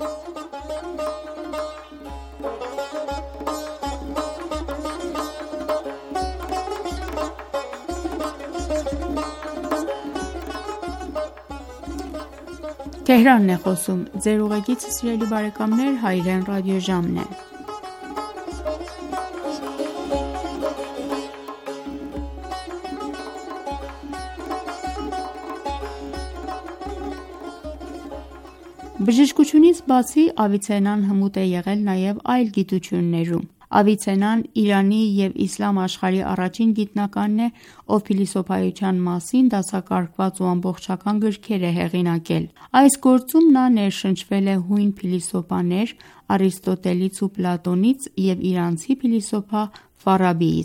Բժշկությունից բացի Ավիցեննան հմուտ է եղել նաև այլ գիտություններում։ Ավիցեննան Իրանի և իսլամ աշխարհի առաջին գիտնականն է, ով փիլիսոփայության մասին դասակարգված ու ամբողջական գրքեր է հեղինակել։ Այս գործում նա ներշնչվել է հույն փիլիսոփաներ Արիստոտելից ու Պլատոնից և իրանցի փիլիսոփա Ֆարաբիից։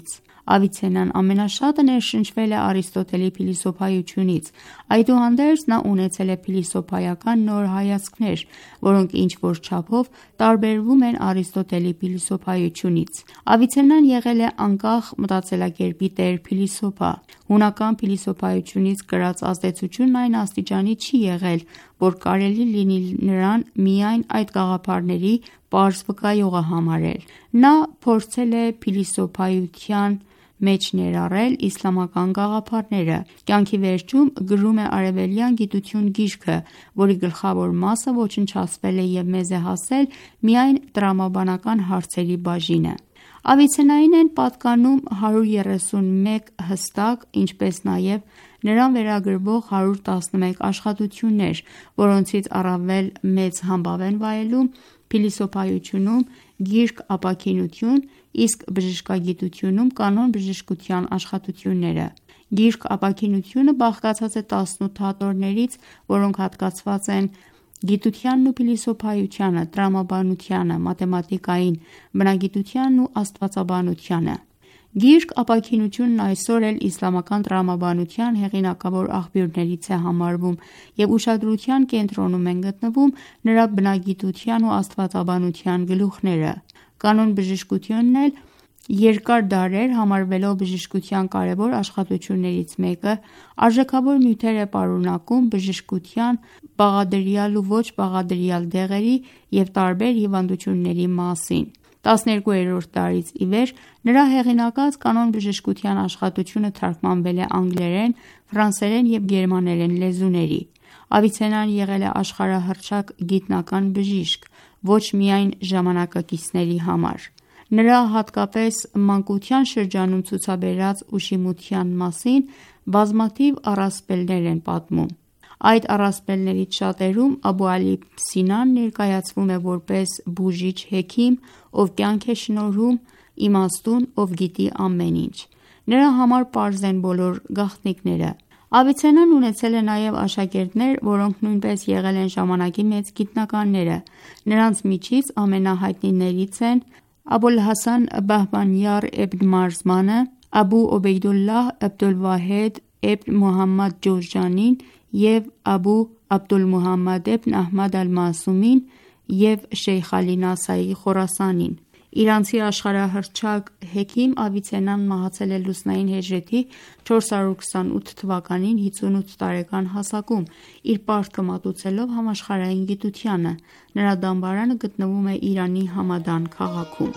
Ավիցեննան ամենաշատը ներշնչվել է Արիստոտելի փիլիսոփայությունից, այդուհանդերձ նա ունեցել է փիլիսոփայական նոր հայացքներ, որոնք ինչ-որ չափով տարբերվում են Արիստոտելի փիլիսոփայությունից։ Ավիցեննան եղել է անկախ մտածելակերպի տեր փիլիսոփա։ Հունական փիլիսոփայությունից կրած ազդեցությունն այն աստիճանի չի եղել, որ կարելի լինի նրան միայն այդ գաղափարների պարզ վկայողը համարել։ Նա փորձել է փիլիսոփայության մեջ ներառել իսլամական գաղափարները։ Կյանքի վերջում գրում է «Արևելյան գիտություն» գիրքը, որի գլխավոր մասը ոչնչացվել է և մեզ է հասել միայն տրամաբանական հարցերի բաժինը։ Ավիցեննային են պատկանում հարյուր երեսունմեկ հստակ, ինչպես նաև նրան վերագրվող հարյուր տասնմեկ աշխատություններ, որոնցից առավել մեծ համբավ են վայելում փիլիսոփայությունում «Գիրք ապաքինություն», իսկ բժշկագիտությունում «Կանոն բժշկության» աշխատությունները։ «Գիրք ապաքինությունը» բաղկացած է տասնութ հատորներից, որոնք հատկացված են գիտությանն ու փիլիսոփայությանը, տրամաբանությանը, մաթեմատիկային, բնագիտությանն ու աստվածաբանությանը։ Գիրք ապաքինությունն այսօր էլ իսլամական տրամաբանության հեղինակավոր աղբյուրներից է համարվում և ուշադրության կենտրոնում են գտնվում նրա բնագիտության ու աստվածաբանության գլուխները։ «Կանոն բժշկությունն» էլ երկար դարեր համարվելով բժշկության կարևոր աշխատություններից մեկը, արժեքավոր նյութեր է պարունակում բժշկության բաղադրյալ ու ոչ բաղադրյալ դեղերի և տարբեր հիվանդությունների մասին։ տասներկուերորդ դարից ի վեր նրա հեղինակած «Կանոն բժշկության» աշխատությունը թարգմանվել է անգլերեն, ֆրանսերեն և գերմաներեն լեզուների։ Ավիցեննան եղել է աշխարհահռչակ գիտնական բժիշկ, ոչ միայն ժամանակակիցների համար։ Նրա հատկապես մանկության շրջանում ցուցաբերած ուշիմության մասին բազմաթիվ առասպելներ են պատմում։ Այդ առասպելներից շատերում Աբու Ալի Սինան ներկայացվում է որպես բուժիչ հեքիմ, ով կյանք է շնորհում, իմաստուն, ով գիտի ամեն ինչ։ Նրա համար պարզ են բոլոր գաղտնիքները։ Ավիցեննան ունեցել է նաև աշակերտներ, որոնք նույնպես եղել են ժամանակի մեծ գիտնականները։ Նրանց միջից ամենահայտնիներից են Աբոլհասան Բահմանյար Էբն Մարզմանը, Աբու Օբեյդուլլահ Աբդոլվահեդ Էբն Մուհամմադ Ջոզջանին և Աբու Աբդոլմուհամմադ Էբն Ահմադ Ալ-Մասումին և Շեյխ Ալի Նասայի Խորասանին։ Իրանցի աշխարհահռչակ հեքիմ Ավիցեննան մահացել է լուսնային հեջրեթի չորս հարյուր քսանութ թվականին հիծունութ տարեկան հասակում, իր պարտքը մատուցելով համաշխարհային գիտությանը։ Նրա դամբարանը գտնվում է Իրանի Համադան քաղաքում։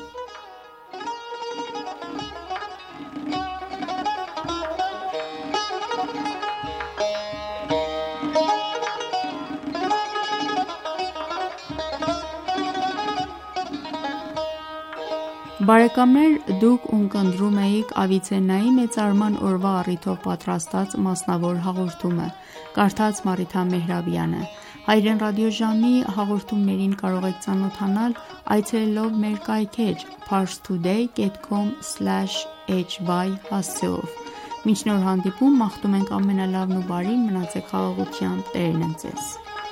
Բարեկամներ, դուք ունկնդրում էիք Ավիցեննայի մեծարման օրվա առիթով պատրաստած մասնավոր հաղորդումը, կարդաց Մարիթա Մեհրաբյանը։ Հայրեն ռադիոժամի հաղորդումներին կարող եք ծանոթանալ այցելելով մեր կայքէջ parstoday dot com slash h y հասցեով։ Մինչ նոր հանդիպում մաղթում ենք ամենալավն ու բարին, մնացեք խաղաղությամբ, Տերն ընդ ձեզ։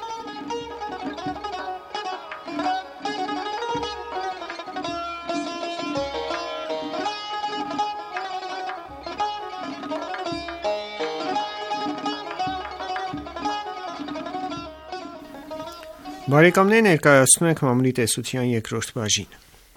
Բարեկամներ, ներկայացնում ենք մամուլի տեսության երկրորդ բաժին։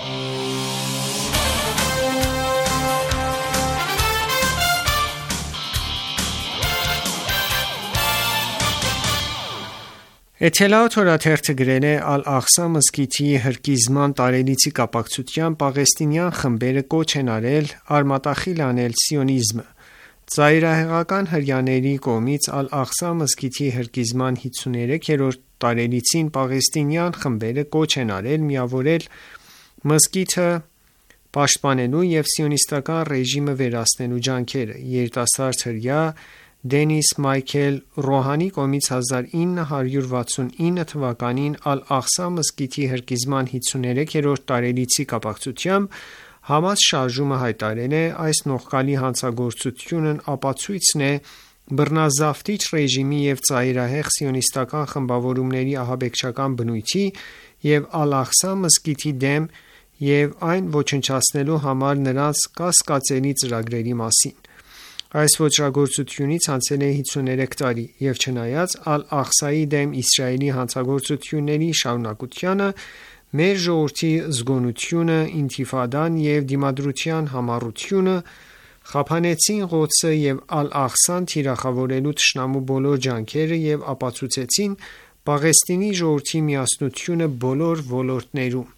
Էթելաոթ օրաթերթը գրել է Ալ-Աղսա մզկիթի հրկիզման տարելիցի կապակցությամբ պաղեստինյան խմբերը կոչ են արել արմատախիլ անել սիոնիզմը։ Ծայրահեղական հրեաների կողմից Ալ-Աղսա մզկիթի հրկիզման հինգսունուերեքերորդ տարելիցին պաղեստինյան խմբերը կոչ են արել միավորել մզկիթը պաշտպանելու և սիոնիստական ռեժիմը վերացնելու ջանքերը։ Երիտասարդ հրեա Դենիս Մայքել Ռոհանի կողմից հազար ինը հարյուր վաթսունինը թվականին Ալ-Աղսա մզկիթի հրկիզման հինգսունուերեքերորդ տարելիցի կապակցությամբ Համաս շարժումը հայտարարել է այս նողկալի հանցագործությունն ապացույցն է բռնազավթիչ ռեժիմի և ծայրահեղ սիոնիստական խմբավորումների ահաբեկչական բնույթի և Ալ-Աղսա մզկիթի դեմ և այն ոչնչացնելու համար նրանց կասկածելի ծրագրերի մասին։ Այս ոճրագործությունից անցել է հիսուներեք տարի, և չնայած Ալ-Աղսայի դեմ Իսրայելի հանցագործությունների շարունակությանը, մեր ժողովրդի զգոնությունը, ինթիֆադան և դիմադրության համառությունը խափանեցին Ղոդսը և Ալ-Աղսան թիրախավորելու թշնամու բոլոր ջանքերը և ապացուցեցին Պաղեստինի ժողովրդի միասնությունը բոլոր ոլորտներում։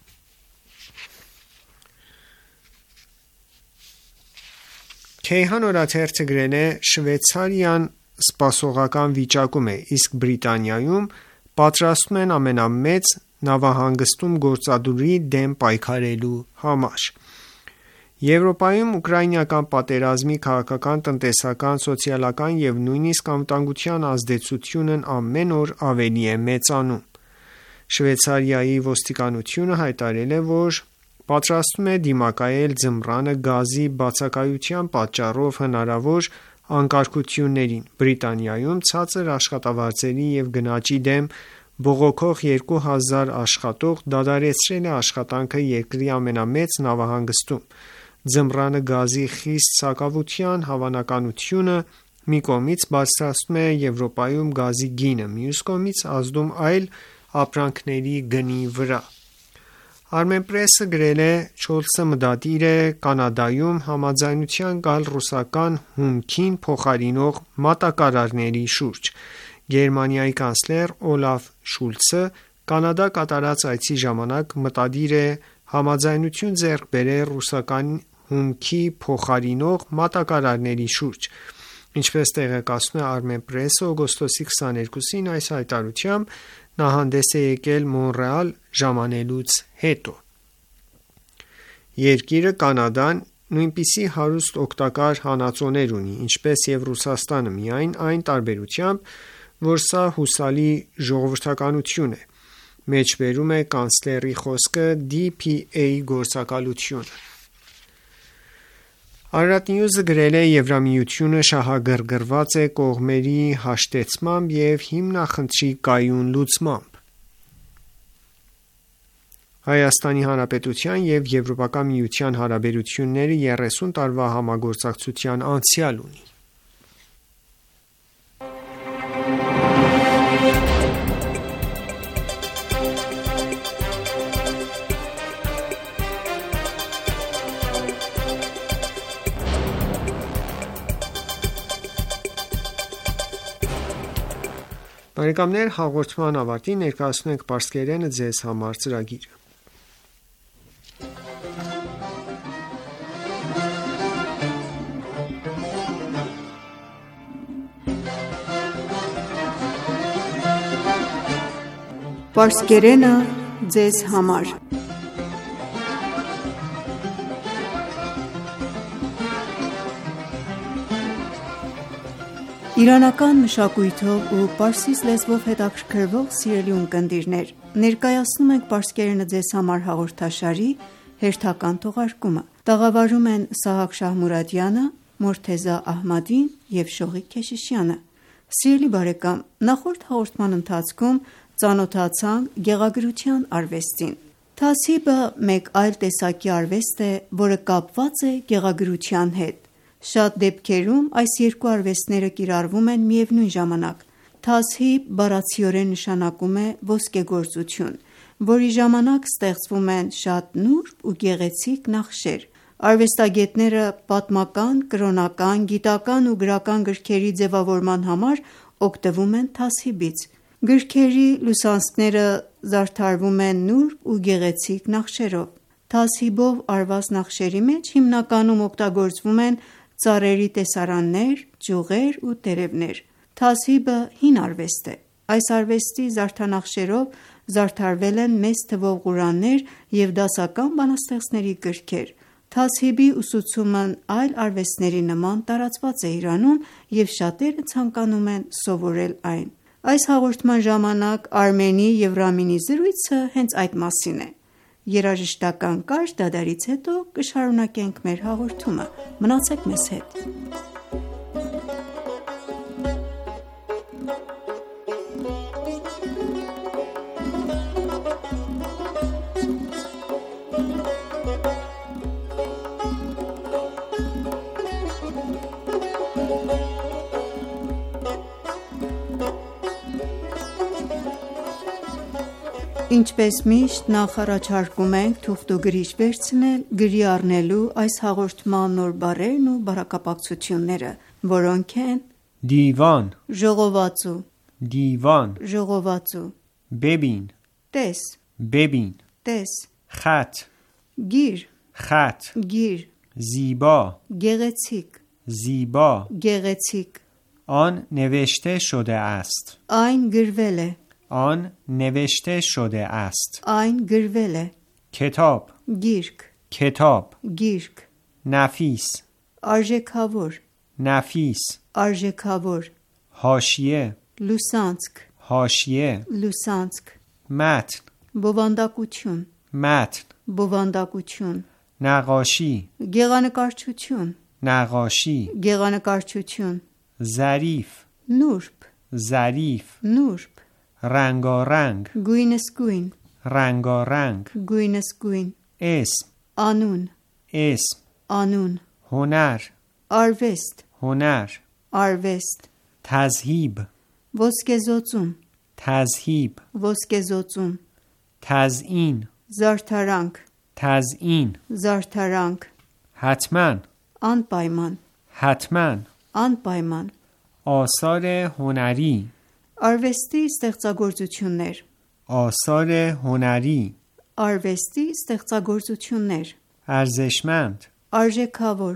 Քեյհան օրաթերթը գրել է. «Շվեյցարիան սպասողական վիճակում է, իսկ Բրիտանիայում պատրաստվում են ամենամեծ նավահանգիստում գործադուլի դեմ պայքարելու համար»։ Եվրոպայում ուկրաինական պատերազմի քաղաքական, տնտեսական, սոցիալական և նույնիսկ անվտանգության ազդեցությունն ամեն օր ավելի է մեծանում։ Շվեյցարիայի ոստիկանությունը հայտարարել է, որ պատրաստվում է դիմակայել ձմռանը գազի բացակայության պատճառով հնարավոր անկարգություններին։ Բրիտանիայում ցածր աշխատավարձերի և գնաճի դեմ բողոքող երկու հազար աշխատող դադարեցրել է աշխատանքը երկրի ամենամեծ նավահանգստում։ Ձմռանը գազի խիստ սակավության հավանականությունը մի կողմից բարձրացնում է Եվրոպայում գազի գինը, մյուս կողմից ազդում այլ ապրանքների գնի վրա։ Armenpress-ը գրել է. «Չոլսը մտադիր է Կանադայում համաձայնության գալ ռուսական հումքին փոխարինող մատակարարների շուրջ»։ Գերմանիայի կանցլեր Օլաֆ Շուլցը Կանադա կատարած այցի ժամանակ մտադիր է համաձայնություն ձեռք բերել ռուսական հումքի փոխարինող մատակարարների շուրջ։ Ինչպես տեղեկացնում է Armenpress-ը, օգոստոսի քսաներկուսին այս հայտարարությամբ նա հանդես է եկել Մոնրեալ ժամանելուց հետո։ Երկիրը՝ Կանադան, նույնպիսի հարուստ օգտակար հանածոներ ունի, ինչպես և Ռուսաստանը, միայն այն տարբերությամբ, որ սա հուսալի ժողովրդականություն է, մեջբերում է կանցլերի խոսքը դի փի էյ գործակալությունը։ Արարատ Նյուզը գրել է. «Եվրամիությունը շահագրգռված է կողմերի հաշտեցմամբ և հիմնախնդրի կայուն լուծմամբ»։ Հայաստանի Հանրապետության և Եվրոպական միության հարաբերությունները եռեսուն տարվա համագործակցության անցյալ ունի։ Բարեկամներ, հաղորդման ավարտին ներկայացնում ենք «Պարսկերենը ձեզ համար» ծրագիրը։ Պարսկերենը ձեզ համար։ Իրանական մշակույթով ու պարսից լեզվով հետաքրքրվող սիրելի ունկնդիրներ, ներկայացնում ենք «Պարսկերենը ձեզ համար» հաղորդաշարի հերթական թողարկումը։ Տաղավարում են Սահակ Շահմուրադյանը, Մորթեզա Ահմադին և Շողիկ Քեշիշյանը։ Սիրելի բարեկամ, նախորդ հաղորդման ընթացքում ծանոթացանք գեղագրության արվեստին։ Թասիբը մեկ այլ տեսակի արվեստ է, որը կապված է գեղագրության հետ։ Շատ դեպքերում այս երկու արվեստները կիրառվում են միևնույն ժամանակ։ Թասհիբ բառացիորեն նշանակում է ոսկեգործություն, որի ժամանակ ստեղծվում են շատ նուրբ ու գեղեցիկ նախշեր։ Արվեստագետները պատմական, կրոնական, գիտական ու գրական գրքերի ձևավորման համար օգտվում են թասհիբից։ Գրքերի լուսանցքները զարդարվում են նուրբ ու գեղեցիկ նախշերով։ Թասհիբով արված նախշերի մեջ հիմնականում օգտագործվում են ծառերի տեսարաններ, ճյուղեր ու տերևներ։ Թասհիբը հին արվեստ է։ Այս արվեստի զարդանախշերով զարդարվել են մեծ թվով Ղուրաններ և դասական բանաստեղծների գրքեր։ Թասհիբի ուսուցումն այլ արվեստների նման տարածված է Իրանում և շատերը ցանկանում են սովորել այն։ Այս հաղորդման ժամանակ Արմենի և Ռամինի զրույցը հենց այդ մասին է։ Երաժշտական կարճ դադարից հետո կշարունակենք մեր հաղորդումը։ Մնացեք մեզ հետ։ Ինչպես միշտ նախ առաջարկում ենք թուղթուգրիչ վերցնել գրի առնելու այս հաղորդման նոր բառերն ու բառակապակցությունները, որոնք են دیوان ժողովածու, دیوان ժողովածու, ببین տես, ببین տես, خط գիր, خط գիր, زیبا գեղեցիկ, زیبا գեղեցիկ, آن نوشته شده است այն գրվել է, آن نوشته شده است այն գրվել է, کتاب գիրք, کتاب գիրք, نفیس արժեքավոր, نفیس արժեքավոր, حاشیه լուսանցք, حاشیه լուսանցք, متن բովանդակություն, متن բովանդակություն, نقاشی գեղանկարչություն, نقاشی գեղանկարչություն, ظریف նուրբ, ظریف նուրբ, رنگارنگ գույնսգույն, رنگارنگ գույնսգույն, اسم անուն, اسم անուն, هنر արվեստ, هنر արվեստ, تذهیب ոսկեզօծում, تذهیب ոսկեզօծում, تزیین զարդարանք, تزیین զարդարանք, حتما անպայման, حتما անպայման, آثار هنری արվեստի ստեղծագործություններ, آثار هنری արվեստի ստեղծագործություններ, ارزشمند արժեքավոր,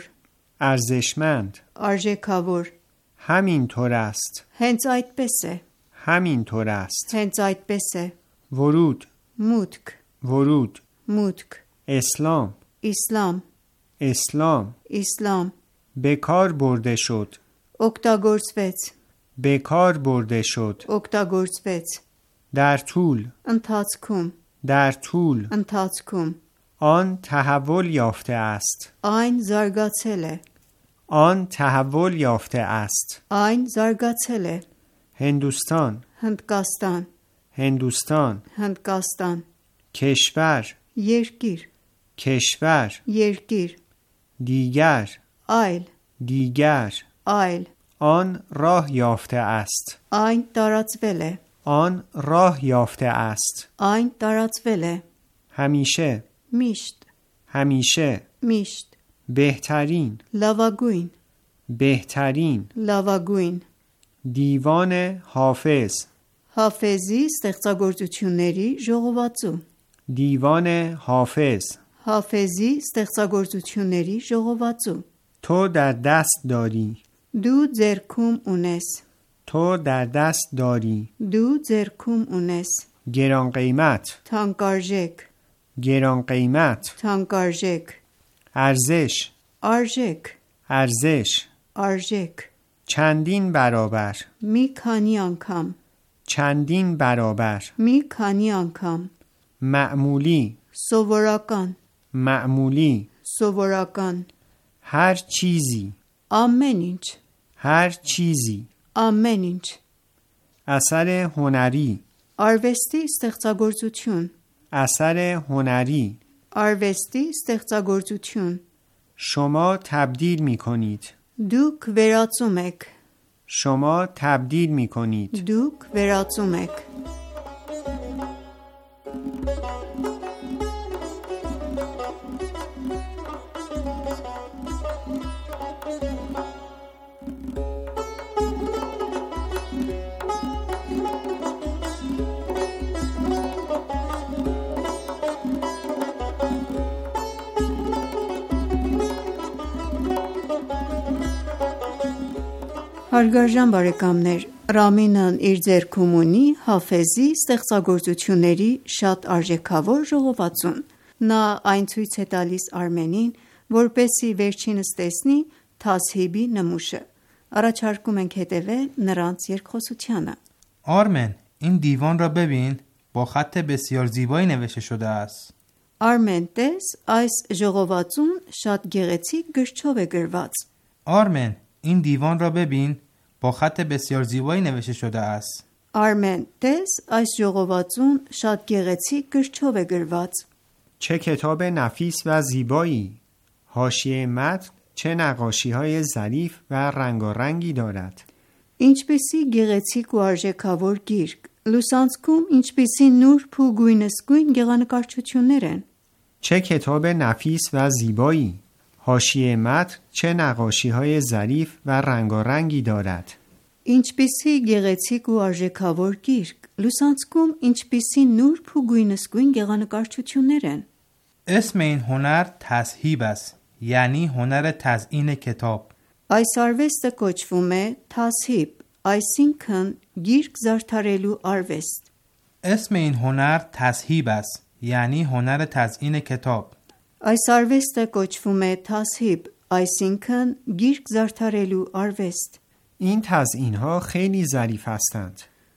ارزشمند արժեքավոր, همینطور است հենց այդպես է, همینطور است հենց այդպես է, ورود մուտք, ورود մուտք, اسلام իսլամ, اسلام իսլամ, به کار برده شد օգտագործվեց, به کار برده شد օգտագործվեց, در طول ընթացքում, در طول ընթացքում, آن تحول یافته است այն զարգացել է, آن تحول یافته است այն զարգացել է, هندوستان Հնդկաստան, هندوستان Հնդկաստան, کشور երկիր, کشور երկիր, دیگر այլ, دیگر այլ, آن راه یافته است այն տարածվել է, آن راه یافته است այն տարածվել է, همیشه միշտ, همیشه միշտ, بهترین լավագույն, بهترین լավագույն, دیوان حافظ Հաֆեզի ստեղծագործությունների ժողովածու, دیوان حافظ Հաֆեզի ստեղծագործությունների ժողովածու, تو در دست داری դու ձեռքում ունես, تو در دست داری դու ձեռքում ունես, گران قیمت թանկարժեք, گران قیمت թանկարժեք, ارزش արժեք, ارزش արժեք, چندین برابر մի քանի անգամ, چندین برابر մի քանի անգամ, معمولی սովորական, معمولی սովորական, هر چیزی ամեն ինչ, هر چیزی ամեն ինչ, اثر هنری արվեստի ստեղծագործություն, اثر هنری արվեստի ստեղծագործություն, شما تبدیل می کنید դուք վերածում եք, شما تبدیل می کنید դուք վերածում եք, Հարգարժան բարեկամներ, Ռամինան իր ձեռքում ունի Հաֆեզի ստեղծագործությունների շատ արժեքավոր ժողովածուն, նա այն ցույց է տալիս Արմենին, որպեսզի վերջինս տեսնի Թասհիբի նմուշը, առաջարկում ենք հետևել նրանց երկխոսությանը. آرمن این دیوان را ببین با خط بسیار زیبایی نوشته شده است Արմեն, տես, այս ժողովածուն շատ գեղեցիկ գրչով է գրված, آرمن این دیوان را ببین با خط بسیار زیبایی نوشته شده است Արմեն, տես, այս ժողովածուն շատ գեղեցիկ գրչով է գրված, چه کتاب نفیس و زیبایی حاشیه متن چه نقاشی های ظریف و رنگارنگی دارد Ինչպիսի գեղեցիկ ու արժեքավոր գիրք, Լուսանցքում ինչպիսի նուրբ ու գույնզգույն գեղանկարչություններ են։ چه کتاب نفیس و زیبایی! حاشیه متن چه نقاشی‌های ظریف و رنگارنگی دارد. Ինչպիսի գեղեցիկ ու արժեքավոր գիրք։ Լուսանցքում ինչպիսի նուրբ ու գույնզգույն գեղանկարչություններ են։ اسم این هنر تصهیب است، یعنی هنر تزیین کتاب. Այս արվեստը կոչվում է թասհիբ, այսինքն գիրք զարդարելու արվեստ։ اسم این هنر تصهیب است، یعنی هنر تزیین کتاب. Այս արվեստը կոչվում է թասհիբ, այսինքն գիրք զարդարելու արվեստ։ این تزیین‌ها خیلی ظریف هستند.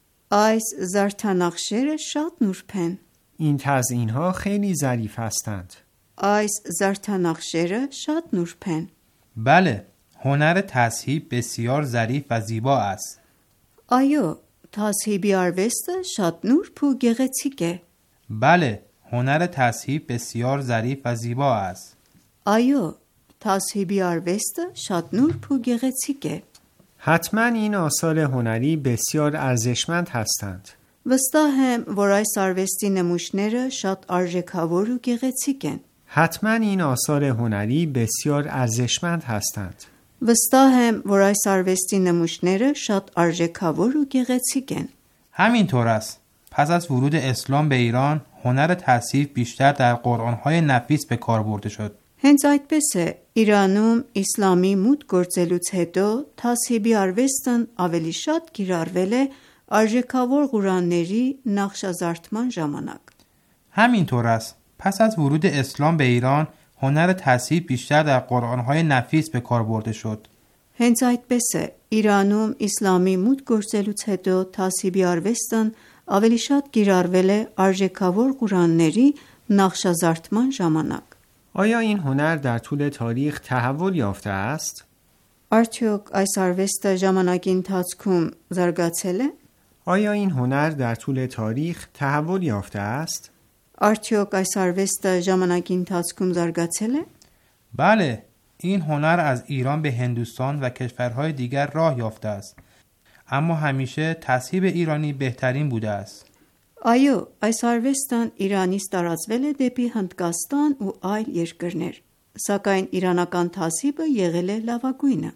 Այս զարդանախշերը շատ նուրբ են։ این تزیین‌ها خیلی ظریف هستند. Այս զարդանախշերը շատ նուրբ են։ بله، هنر تصهیب بسیار ظریف و زیبا است. Այո, թասհիբի արվեստը շատ նուրբ ու գեղեցիկ է։ بله، هنر تصهیب بسیار ظریف و زیبا است. Այո, թասհիբի արվեստը շատ նուրբ ու գեղեցիկ է։ حتما این آثار هنری بسیار ارزشمند هستند. Վստահ եմ, որ այս արվեստի նմուշները շատ արժեքավոր ու գեղեցիկ են։ حتما این آثار هنری بسیار ارزشمند هستند. Վստահ եմ, որ այս արվեստի նմուշները շատ արժեքավոր ու գեղեցիկ են։ همینطور است. پس از ورود اسلام به ایران، هنر تصهیب بیشتر در قرآن‌های نفیس به کار برده شد. Հենց այդպես է, Իրանում իսլամի մուտք գործելուց հետո թասհիբի արվեստն ավելի շատ կիրառվել է արժեքավոր Ղուրանների նախշազարդման ժամանակ։ همینطور است. پس از ورود اسلام به ایران، هنر تصهیب بیشتر در قرآن‌های نفیس به کار برده شد. Հենց այդպես է, Իրանում իսլամի մուտք գործելուց հետո թասհիբի արվեստն ավելի շատ կիրառվել է արժեքավոր Ղուրանների նախշազարդման ժամանակ։ آیا این هنر در طول تاریخ تحول یافته است؟ Արդյոք այս արվեստը ժամանակի ընթացքում զարգացել է։ آیا این هنر در طول تاریخ تحول یافته است؟ Արդյոք այս արվեստը ժամանակի ընթացքում զարգացել է։ بله، این هنر از ایران به هندوستان و کشورهای دیگر راه یافته است. اما همیشه تصهیب ایرانی بهترین بوده است. Այո, այս արվեստն Իրանից տարածվել է դեպի Հնդկաստան ու այլ երկրներ, սակայն իրանական թասհիբը եղել է լավագույնը։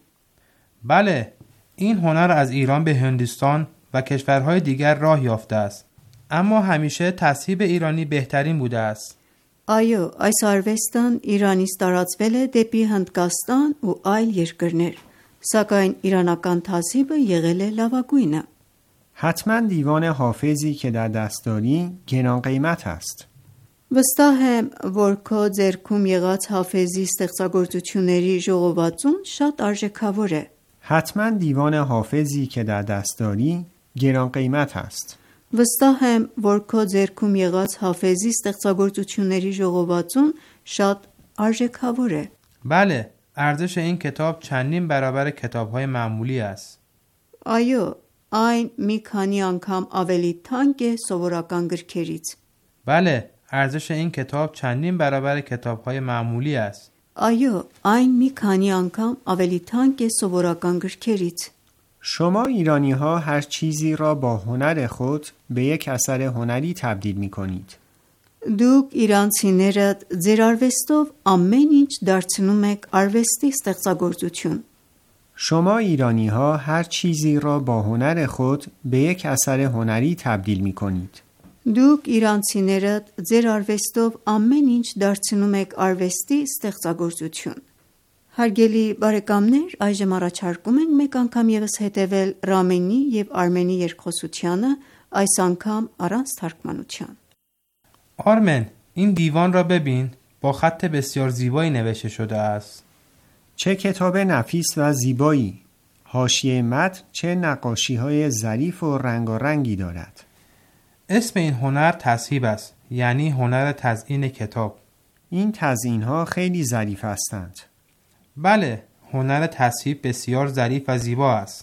بله، این هنر از ایران به هندوستان و کشورهای دیگر راه یافته است. اما همیشه تصهیب ایرانی بهترین بوده است. Այո, այս արվեստն Իրանից տարածվել է դեպի Հնդկաստան ու այլ երկրներ, սակայն իրանական թասհիբը եղել է լավագույնը։ حتما دیوان حافظی که در دست داری گران قیمت است. Վստահ եմ, որ քո ձեռքում եղած Հաֆեզի ստեղծագործությունների ժողովածուն շատ արժեքավոր է։ حتما دیوان حافظی که در دست داری گران قیمت است. Վստահ եմ, որ քո ձեռքում եղած Հաֆեզի ստեղծագործությունների ժողովածուն շատ արժեքավոր է։ بله، ارزش این کتاب چندین برابر کتاب‌های معمولی است. Այո, այն մի քանի անգամ ավելի թանկ է սովորական գրքերից։ بله، ارزش این کتاب چندین برابر کتاب‌های معمولی است. Այո, այն մի քանի անգամ ավելի թանկ է սովորական գրքերից։ شما ایرانی ها هر چیزی را با هنر خود به یک اثر هنری تبدیل می کنید. Դուք իրանցիները ձեր արվեստով ամեն ինչ դարձնում եք արվեստի ստեղծագործություն։ شما ایرانی ها هر چیزی را با هنر خود به یک اثر هنری تبدیل می کنید. Դուք իրանցիները ձեր արվեստով ամեն ինչ դարձնում եք արվեստի ստեղծագործություն։ Հարգելի բարեկամներ, այժմ առաջարկում ենք մեկ անգամ ևս հետևել Ռամենի եւ Արմենի երկխոսությանը, այս անգամ առանց թարգմանության։ آرمن، این دیوان را ببین، با خط بسیار زیبایی نوشته شده است. چه کتاب نفیس و زیبایی! حاشیه متن چه نقاشی‌های ظریف و رنگارنگی دارد. اسم این هنر تصهیب است، یعنی هنر تزیین کتاب. این تزیین‌ها خیلی ظریف هستند. بله، هنر تصهیب بسیار ظریف و زیبا است.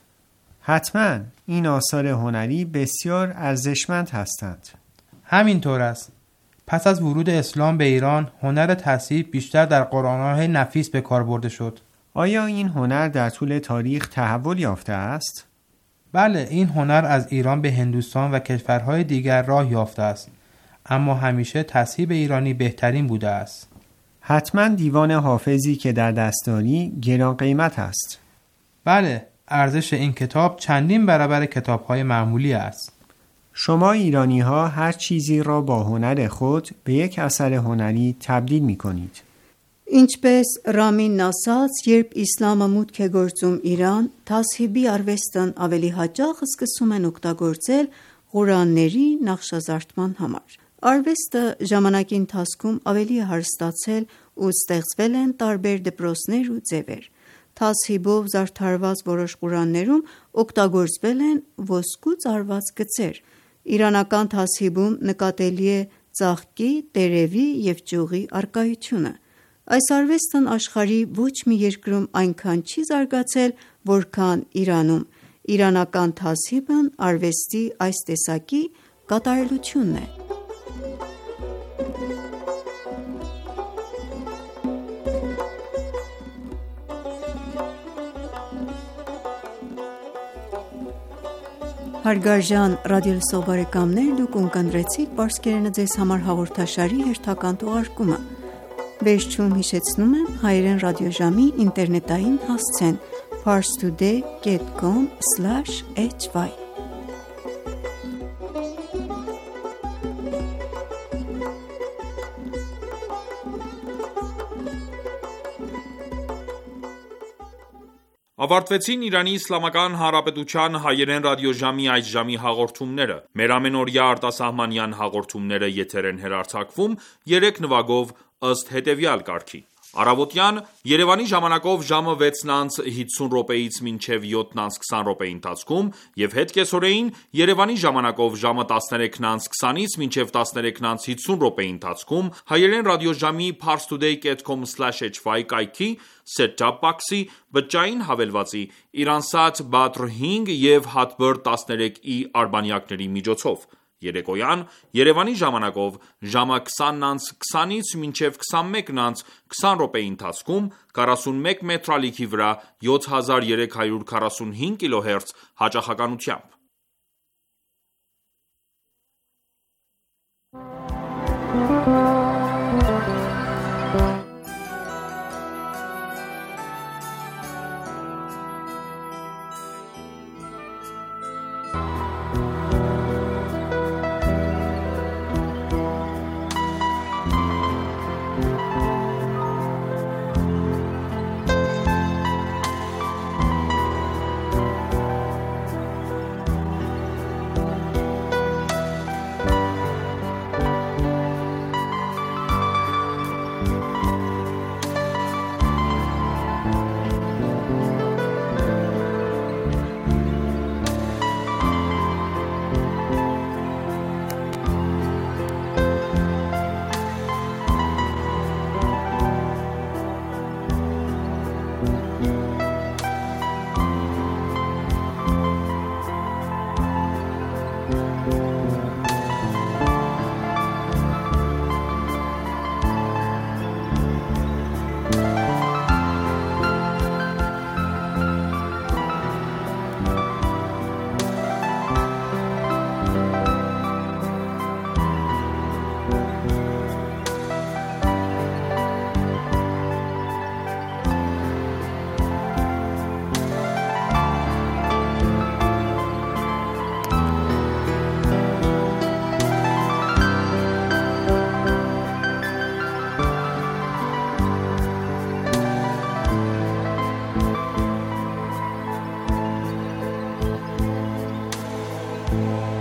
حتما این آثار هنری بسیار ارزشمند هستند. همینطور است. پس از ورود اسلام به ایران، هنر تصهیب بیشتر در قرآن‌های نفیس به کار برده شد. آیا این هنر در طول تاریخ تحول یافته است؟ بله، این هنر از ایران به هندوستان و کشورهای دیگر راه یافته است، اما همیشه تصحیح ایرانی بهترین بوده است. حتما دیوان حافظی که در دست داری گران قیمت است. بله، ارزش این کتاب چندین برابر کتاب‌های معمولی است. شما ایرانی ها هر چیزی را با هنر خود به یک اثر هنری تبدیل می کنید. Ինչպես Ռամինն ասաց, երբ իսլամը մուտք է գործում Իրան, թասհիբի արվեստն ավելի հաճախ սկսում են օգտագործել Ղուրանների նախշազարդման համար։ Արվեստը ժամանակի ընթացքում ավելի է հարստացել ու ստեղծվել են տարբեր դպրոցներ ու ձևեր։ Թասհիբով զարդարված որոշ Ղուրաններում օգտագործվել են ոսկուց արված գծեր։ Իրանական թասհիբում նկատելի է ծաղկի, տերևի և ճյուղի առկայությունը։ Այս արվեստն աշխարհի ոչ մի երկրում այնքան չի զարգացել, որքան Իրանում։ Իրանական թասհիբն արվեստի այս տեսակի կատարելությունն է։ Հարգարժան ռադիոլսող բարեկամներ, դուք ունկնդրեցիք Պարսկերենը ձեզ համար հաղորդաշարի հերթական թողարկումը։ Վերջում հիշեցնում եմ հայերեն ռադիոժամի ինտերնետային հասցեն parstoday dot com slash h y Ավարտվեցին Իրանի Իսլամական Հանրապետության հայերեն ռադիոժամի այս ժամի հաղորդումները։ Մեր ամենօրյա արտասահմանյան հաղորդումները եթեր են հեռարձակվում երեք նվագով ըստ հետևյալ կարգի. Առավոտյան Երևանի ժամանակով ժամը վեցն անց հիսուն րոպեից մինչև յոթն անց քսան րոպեի ընթացքում և հետ կեսօրեին Երևանի ժամանակով ժամը տասներեքն անց քսանից մինչև տասներեքն անց հիսուն րոպեի ընթացքում հայերեն ռադիոժամի parstoday dot com slash h y կայքի set-top box-ի բջջային հավելվածի Իրանսատ Badr հինգ և Hotbird տասներեք E արբանյակների միջոցով։ Երեկոյան Երևանի ժամանակով ժամը քսանն անց քսանից մինչև քսանմեկն անց քսան րոպեի ընթացքում քառասունմեկ մետրալիքի վրա յոթ հազար երեք հարյուր քառասունհինգ կիլոհերց հաճախականությամբ։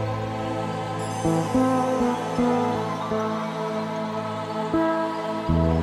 Thank you.